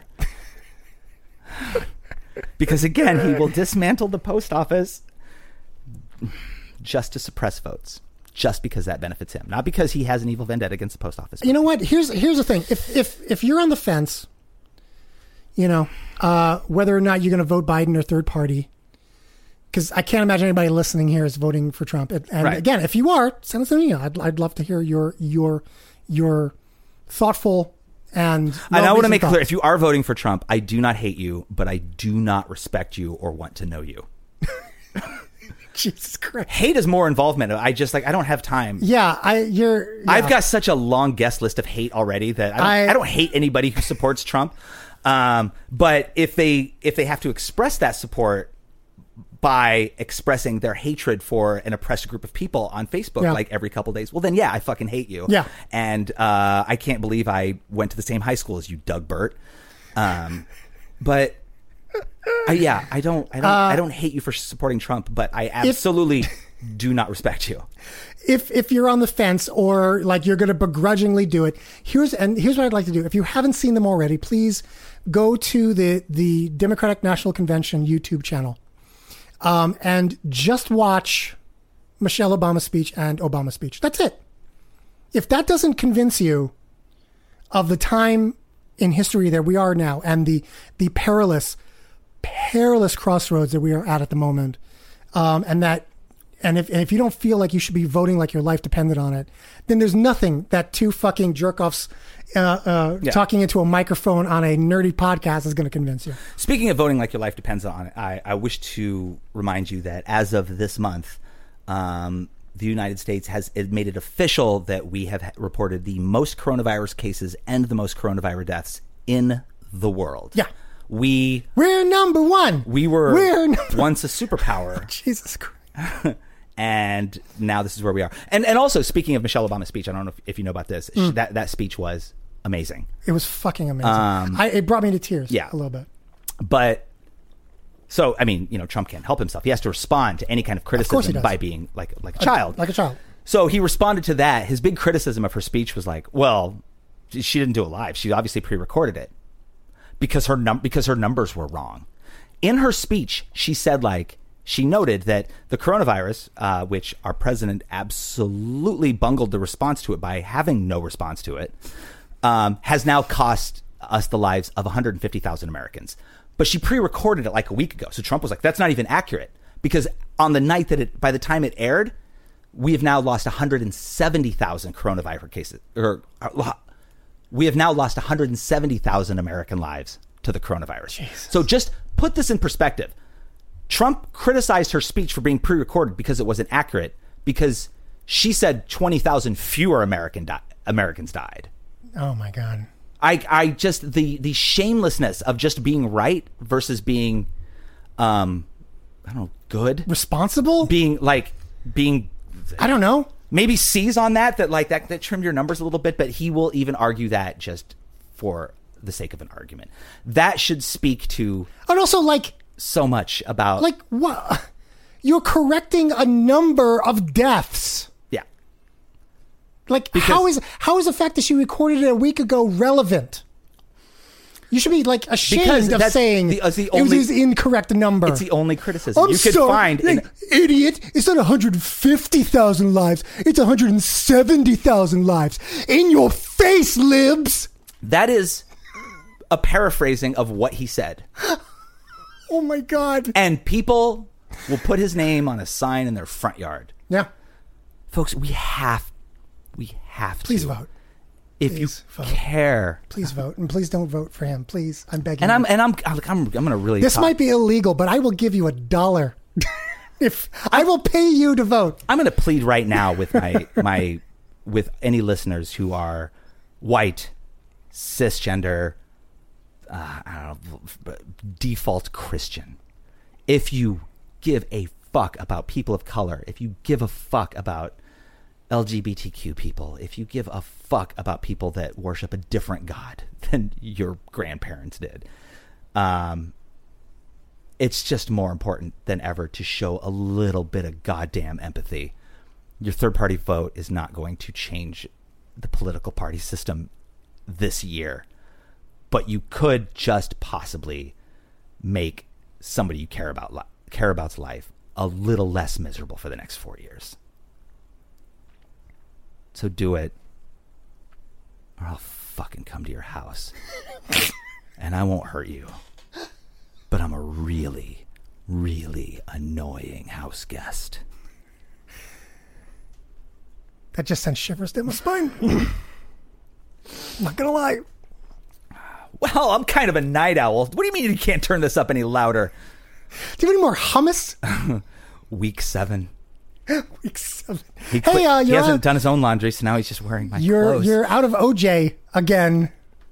Because again, he will dismantle the post office just to suppress votes, just because that benefits him, not because he has an evil vendetta against the post office. You know what? Here's here's the thing. If if if you're on the fence, you know, uh, whether or not you're going to vote Biden or third party, because I can't imagine anybody listening here is voting for Trump. And, and Right. again, if you are, send us an email. I'd I'd love to hear your your your thoughtful and And I want to make it thought. clear, if you are voting for Trump, I do not hate you, but I do not respect you or want to know you. Jesus Christ. Hate is more involvement. I just like I don't have time. Yeah, I you're. Yeah. I've got such a long guest list of hate already that I don't, I, I- don't hate anybody who supports Trump. Um, but if they if they have to express that support by expressing their hatred for an oppressed group of people on Facebook Yeah. like every couple days, well then yeah, I fucking hate you. Yeah. And uh, I can't believe I went to the same high school as you, Doug Burt. Um, but I, yeah, I don't I don't Uh, I don't hate you for supporting Trump, but I absolutely do not respect you. If if you're on the fence or like you're going to begrudgingly do it, here's and here's what I'd like to do. If you haven't seen them already, please go to the the Democratic National Convention YouTube channel, um, and just watch Michelle Obama's speech and Obama's speech. That's it. If that doesn't convince you of the time in history that we are now and the the perilous, perilous crossroads that we are at at the moment, um, and that, and if and if you don't feel like you should be voting like your life depended on it, then there's nothing that two fucking jerk-offs uh, uh, Yeah. talking into a microphone on a nerdy podcast is going to convince you. Speaking of voting like your life depends on it, I, I wish to remind you that as of this month, um, the United States has it made it official that we have reported the most coronavirus cases and the most coronavirus deaths in the world. Yeah. We We're number one. we were We're number once a superpower. Jesus Christ. And now this is where we are. And and also, speaking of Michelle Obama's speech, I don't know if, if you know about this. Mm. She, that, that speech was amazing. It was fucking amazing. Um, I, it brought me to tears yeah. a little bit. But, so, I mean, you know, Trump can't help himself. He has to respond to any kind of course he criticism does. by being like like a child. Like a child. So he responded to that. His big criticism of her speech was like, well, she didn't do it live. She obviously pre-recorded it because her num- because her numbers were wrong. In her speech, she said, like, she noted that the coronavirus, uh, which our president absolutely bungled the response to it by having no response to it, um, has now cost us the lives of one hundred fifty thousand Americans. But she pre-recorded it like a week ago. So Trump was like, that's not even accurate. Because on the night that it, by the time it aired, we have now lost one hundred seventy thousand coronavirus cases. Or uh, we have now lost one hundred seventy thousand American lives to the coronavirus. Jesus. So just put this in perspective. Trump criticized her speech for being pre-recorded because it wasn't accurate, because she said twenty thousand fewer American di- Americans died. Oh my God. I, I just, the, the shamelessness of just being right versus being, um, I don't know, good. Responsible? Being like, being, I don't know. Maybe sees on that, that like that, that trimmed your numbers a little bit, but he will even argue that just for the sake of an argument. That should speak to. And also, like, so much about like what you're correcting a number of deaths. Yeah. Like Because- how is how is the fact that she recorded it a week ago relevant? You should be like ashamed Because of that's saying the- uh, the it was only- his incorrect number. It's the only criticism I'm you could sorry, find. like, In, idiot! It's not one hundred fifty thousand lives. It's one hundred seventy thousand lives. In your face, libs. that is a paraphrasing of what he said. Oh my God! And people will put his name on a sign in their front yard. Yeah, folks, we have, we have please to. vote. If Please you vote. care, Please vote, and please don't vote for him. Please, I'm begging. and I'm you. and I'm I'm I'm, I'm gonna really. This talk. might be illegal, but I will give you a dollar if I will pay you to vote. I'm going to plead right now with my my with any listeners who are white, cisgender, uh, I don't know, default Christian. If you give a fuck about people of color, if you give a fuck about L G B T Q people, if you give a fuck about people that worship a different God than your grandparents did, um, it's just more important than ever to show a little bit of goddamn empathy. Your third party vote is not going to change the political party system this year, but you could just possibly make somebody you care about li- care about's life a little less miserable for the next four years. So do it, or I'll fucking come to your house. And I won't hurt you, but I'm a really, really annoying house guest. That just sent shivers down my spine. I'm not gonna lie. Well, I'm kind of a night owl. What do you mean you can't turn this up any louder? Do you have any more hummus? Week seven. Week seven. He, Hey, quit- uh, he you're hasn't out- done his own laundry, so now he's just wearing my You're clothes. you're out of O J again.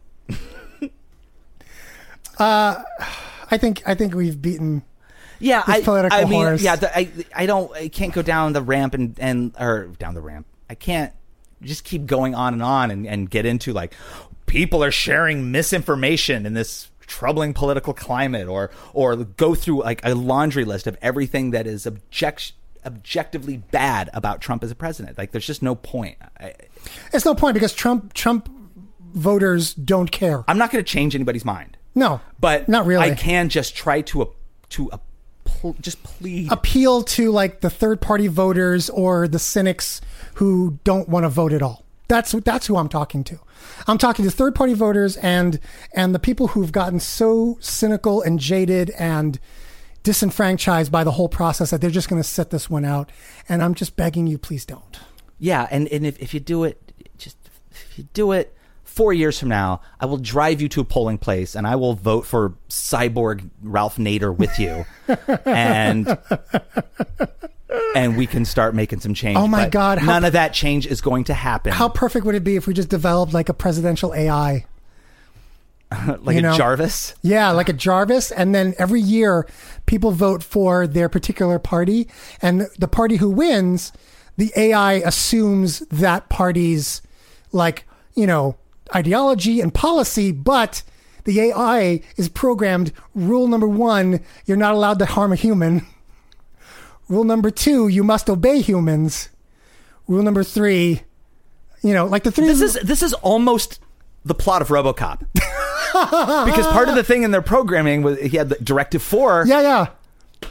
uh, I think I think we've beaten. Yeah, this I, political I mean, horse. yeah, the, I, I don't, I can't go down the ramp and, and, or down the ramp. I can't just keep going on and on and, and get into like, people are sharing misinformation in this troubling political climate, or, or go through like a laundry list of everything that is object, objectively bad about Trump as a president. Like, there's just no point. I, it's no point because Trump Trump voters don't care. I'm not going to change anybody's mind. No, but not really. I can just try to uh, to uh, pl- just plead appeal to like the third party voters or the cynics who don't want to vote at all. That's that's who I'm talking to. I'm talking to third party voters and and the people who've gotten so cynical and jaded and disenfranchised by the whole process that they're just going to sit this one out. And I'm just begging you, please don't. Yeah, and, and if, if you do it, just if you do it four years from now, I will drive you to a polling place and I will vote for cyborg Ralph Nader with you, and and we can start making some change. Oh my But God! How, none of that change is going to happen. How perfect would it be if we just developed like a presidential A I? like you a know? Jarvis? Yeah, like a Jarvis. And then every year people vote for their particular party. And the party who wins, the A I assumes that party's like, you know, ideology and policy. But the A I is programmed. Rule number one, you're not allowed to harm a human. Rule number two, you must obey humans. Rule number three, you know, like the three. This is this is almost the plot of RoboCop. Because part of the thing in their programming was he had the Directive four. Yeah, yeah.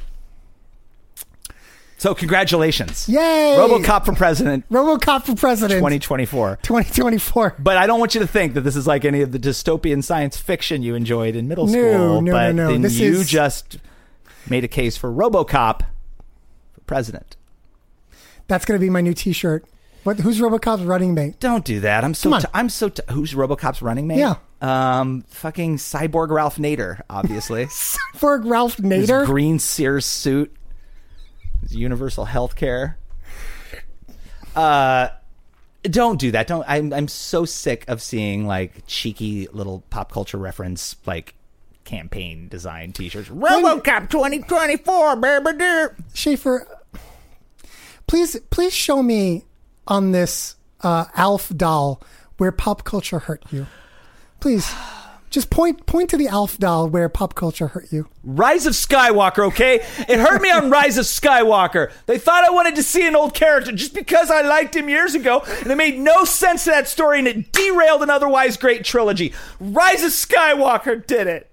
So congratulations. Yay! RoboCop for president. RoboCop for president. twenty twenty-four. twenty twenty-four. But I don't want you to think that this is like any of the dystopian science fiction you enjoyed in middle No, school. no, but no, no. then This you is- just made a case for RoboCop for president. That's going to be my new T-shirt. What? Who's RoboCop's running mate? Don't do that. I'm so. Come on. T- I'm so. T- who's RoboCop's running mate? Yeah. Um. Fucking cyborg Ralph Nader, obviously. For Ralph Nader. His green Sears suit. His universal health care. Uh. Don't do that. Don't. I'm. I'm so sick of seeing like cheeky little pop culture reference like campaign design T-shirts. RoboCop twenty twenty-four, baby. Dear. Schaefer, please, please show me on this uh, Alf doll where pop culture hurt you. Please, just point point to the Alf doll where pop culture hurt you. Rise of Skywalker, okay? It hurt me on Rise of Skywalker. They thought I wanted to see an old character just because I liked him years ago, and it made no sense to that story, and it derailed an otherwise great trilogy. Rise of Skywalker did it.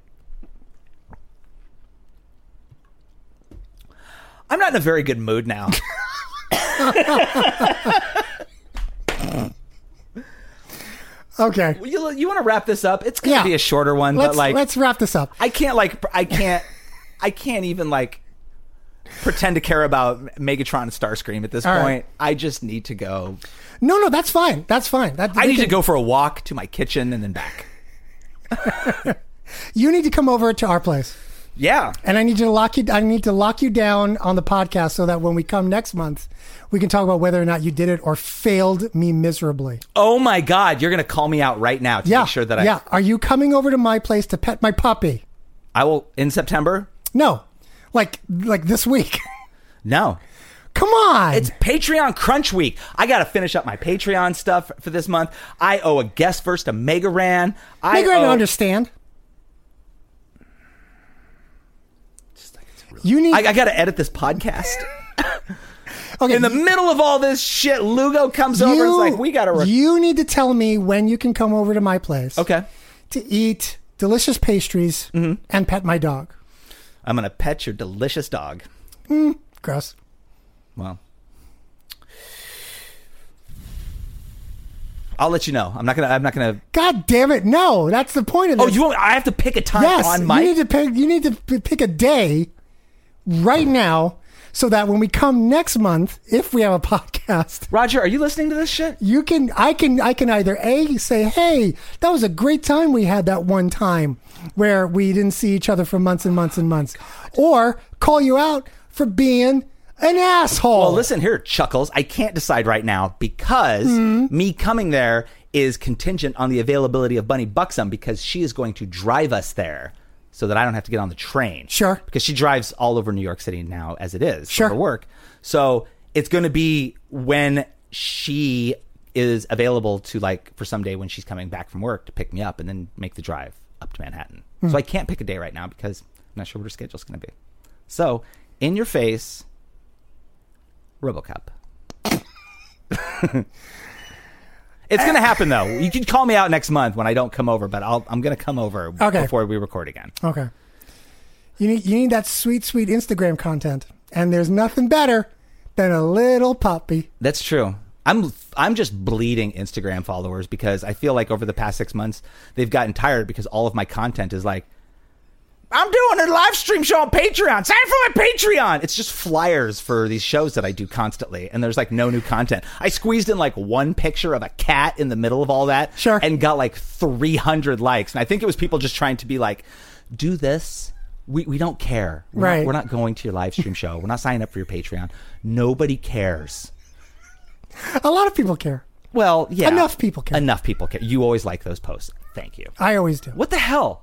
I'm not in a very good mood now. Okay. You, you want to wrap this up? It's going to Yeah. be a shorter one, Let's but like let's wrap this up. I can't like I can't I can't even like pretend to care about Megatron and Starscream at this All right. point. I just need to go. No, no, that's fine. That's fine. That, I we need to can- go for a walk to my kitchen and then back. You need to come over to our place. Yeah. And I need to lock you. I need to lock you down on the podcast so that when we come next month, we can talk about whether or not you did it or failed me miserably. Oh my God, you're going to call me out right now to Yeah, make sure that I yeah. Are you coming over to my place to pet my puppy? I will in September? No, like like this week. No. Come on. It's Patreon Crunch Week. I got to finish up my Patreon stuff for this month. I owe a guest verse to Mega Ran. I Make her owe, understand. You need. I, I got to edit this podcast. Okay, in the middle of all this shit, Lugo comes over and is like, we got to... Rec- you need to tell me when you can come over to my place. Okay. To eat delicious pastries Mm-hmm. and pet my dog. I'm going to pet your delicious dog. Mm, gross. Well, I'll let you know. I'm not gonna. I'm not gonna. God damn it! No, that's the point of this. Oh, you? Want, I have to pick a time yes, on my. you need to pick. You need to p- pick a day right now, so that when we come next month, if we have a podcast, Roger, are you listening to this shit? you can. I can. I can either a say, "Hey, that was a great time we had that one time where we didn't see each other for months and months and months," or call you out for being an asshole. Well, listen here, Chuckles. I can't decide right now because Mm-hmm. me coming there is contingent on the availability of Bunny Buxom because she is going to drive us there so that I don't have to get on the train. Sure. Because she drives all over New York City now as it is Sure. for her work. So it's going to be when she is available to, like, for some day when she's coming back from work to pick me up and then make the drive up to Manhattan. Hmm. So I can't pick a day right now because I'm not sure what her schedule's going to be. So, in your face... RoboCop. It's going to happen, though. You can call me out next month when I don't come over, but I'll, I'm going to come over Okay. before we record again. Okay. You need you need that sweet, sweet Instagram content. And there's nothing better than a little puppy. That's true. I'm I'm just bleeding Instagram followers because I feel like over the past six months, they've gotten tired because all of my content is like, I'm doing a live stream show on Patreon. Sign up for my Patreon. It's just flyers for these shows that I do constantly. And there's like no new content. I squeezed in like one picture of a cat in the middle of all that. Sure. And got like three hundred likes. And I think it was people just trying to be like, do this. We we don't care. We're Right. Not, we're not going to your live stream show. We're not signing up for your Patreon. Nobody cares. A lot of people care. Well, yeah. Enough people care. Enough people care. You always like those posts. Thank you. I always do. What the hell?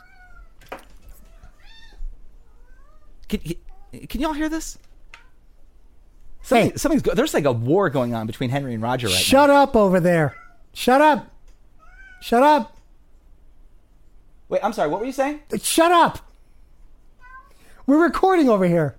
Can, can y'all hear this? Something, Hey. something's go- there's like a war going on between Henry and Roger right Shut up over there. Shut up. Shut up. now. Wait, I'm sorry. What were you saying? Shut up. We're recording over here.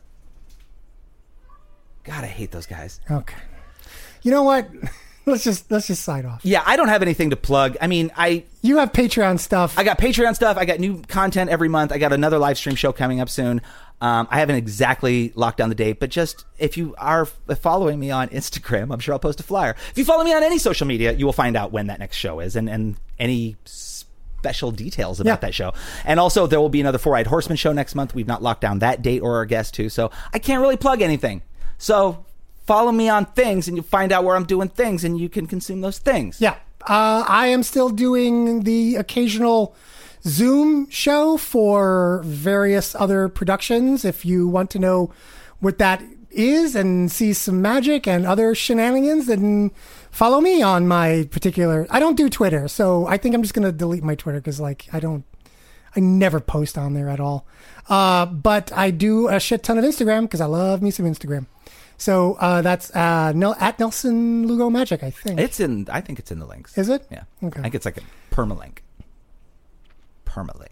God, I hate those guys. Okay. You know what? Let's just let's just sign off. Yeah, I don't have anything to plug. I mean, I You have Patreon stuff. I got Patreon stuff. I got new content every month. I got another live stream show coming up soon. Um, I haven't exactly locked down the date, but just if you are following me on Instagram, I'm sure I'll post a flyer. If you follow me on any social media, you will find out when that next show is and, and any special details about Yeah. that show. And also, there will be another Four-Eyed Horseman show next month. We've not locked down that date or our guest, too, so I can't really plug anything. So follow me on things, and you'll find out where I'm doing things, and you can consume those things. Yeah. Uh, I am still doing the occasional Zoom show for various other productions. If you want to know what that is and see some magic and other shenanigans, then follow me on my particular... I don't do Twitter, so I think I'm just going to delete my Twitter because, like, I don't... I never post on there at all. Uh, but I do a shit ton of Instagram because I love me some Instagram. So uh, that's uh, Nel- at Nelson Lugo Magic, I think. It's in. I think it's in the links. Is it? Yeah. Okay. I think it's like a permalink. Permalink.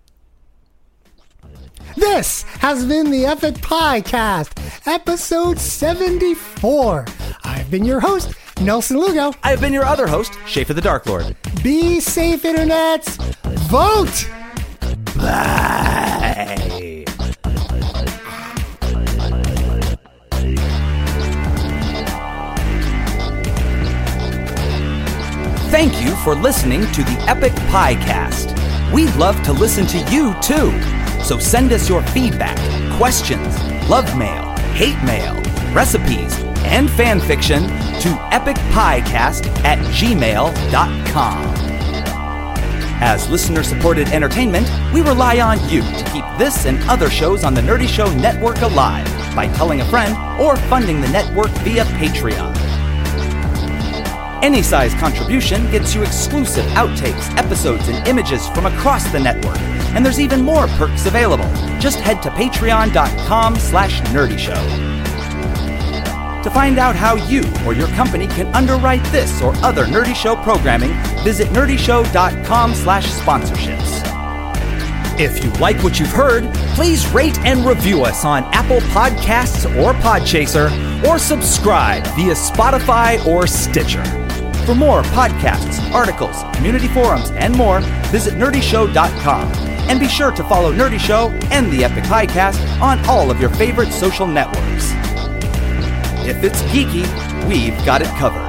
This has been the Epic Pie Cast, episode seventy-four. I've been your host, Nelson Lugo. I've been your other host, Schaefer the Dark Lord. Be safe, internets. Vote. Bye. Thank you for listening to the Epic Pie Cast. We'd love to listen to you too. So send us your feedback, questions, love mail, hate mail, recipes, and fan fiction to epicpiecast at gmail dot com. As listener-supported entertainment, we rely on you to keep this and other shows on the Nerdy Show Network alive by telling a friend or funding the network via Patreon. Any size contribution gets you exclusive outtakes, episodes, and images from across the network. And there's even more perks available. Just head to patreon.com slash nerdyshow. To find out how you or your company can underwrite this or other Nerdy Show programming, visit nerdyshow.com slash sponsorships. If you like what you've heard, please rate and review us on Apple Podcasts or Podchaser, or subscribe via Spotify or Stitcher. For more podcasts, articles, community forums, and more, visit nerdy show dot com. And be sure to follow Nerdy Show and the Epic Highcast on all of your favorite social networks. If it's geeky, we've got it covered.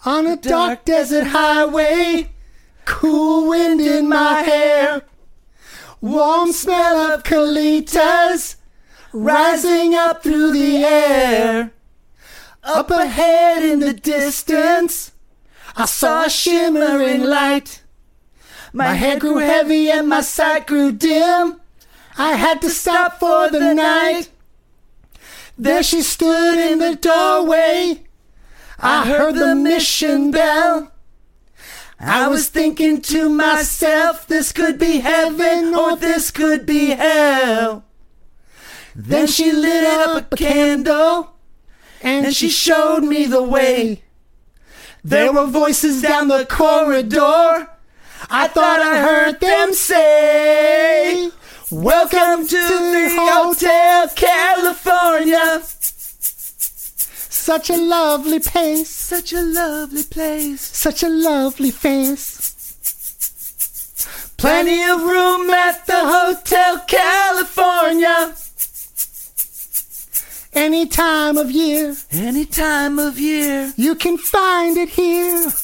On a dark desert highway, cool wind in my hair, warm smell of colitas rising up through the air. Up ahead in the distance, I saw a shimmering light. My head grew heavy and my sight grew dim. I had to stop for the night. There she stood in the doorway. I heard the mission bell. I was thinking to myself, this could be heaven or this could be hell. Then she lit up a candle and she showed me the way. There were voices down the corridor. I thought I heard them say, welcome to the Hotel California. Such a lovely place, such a lovely place, such a lovely face. Plenty of room at the Hotel California. Any time of year, any time of year, you can find it here.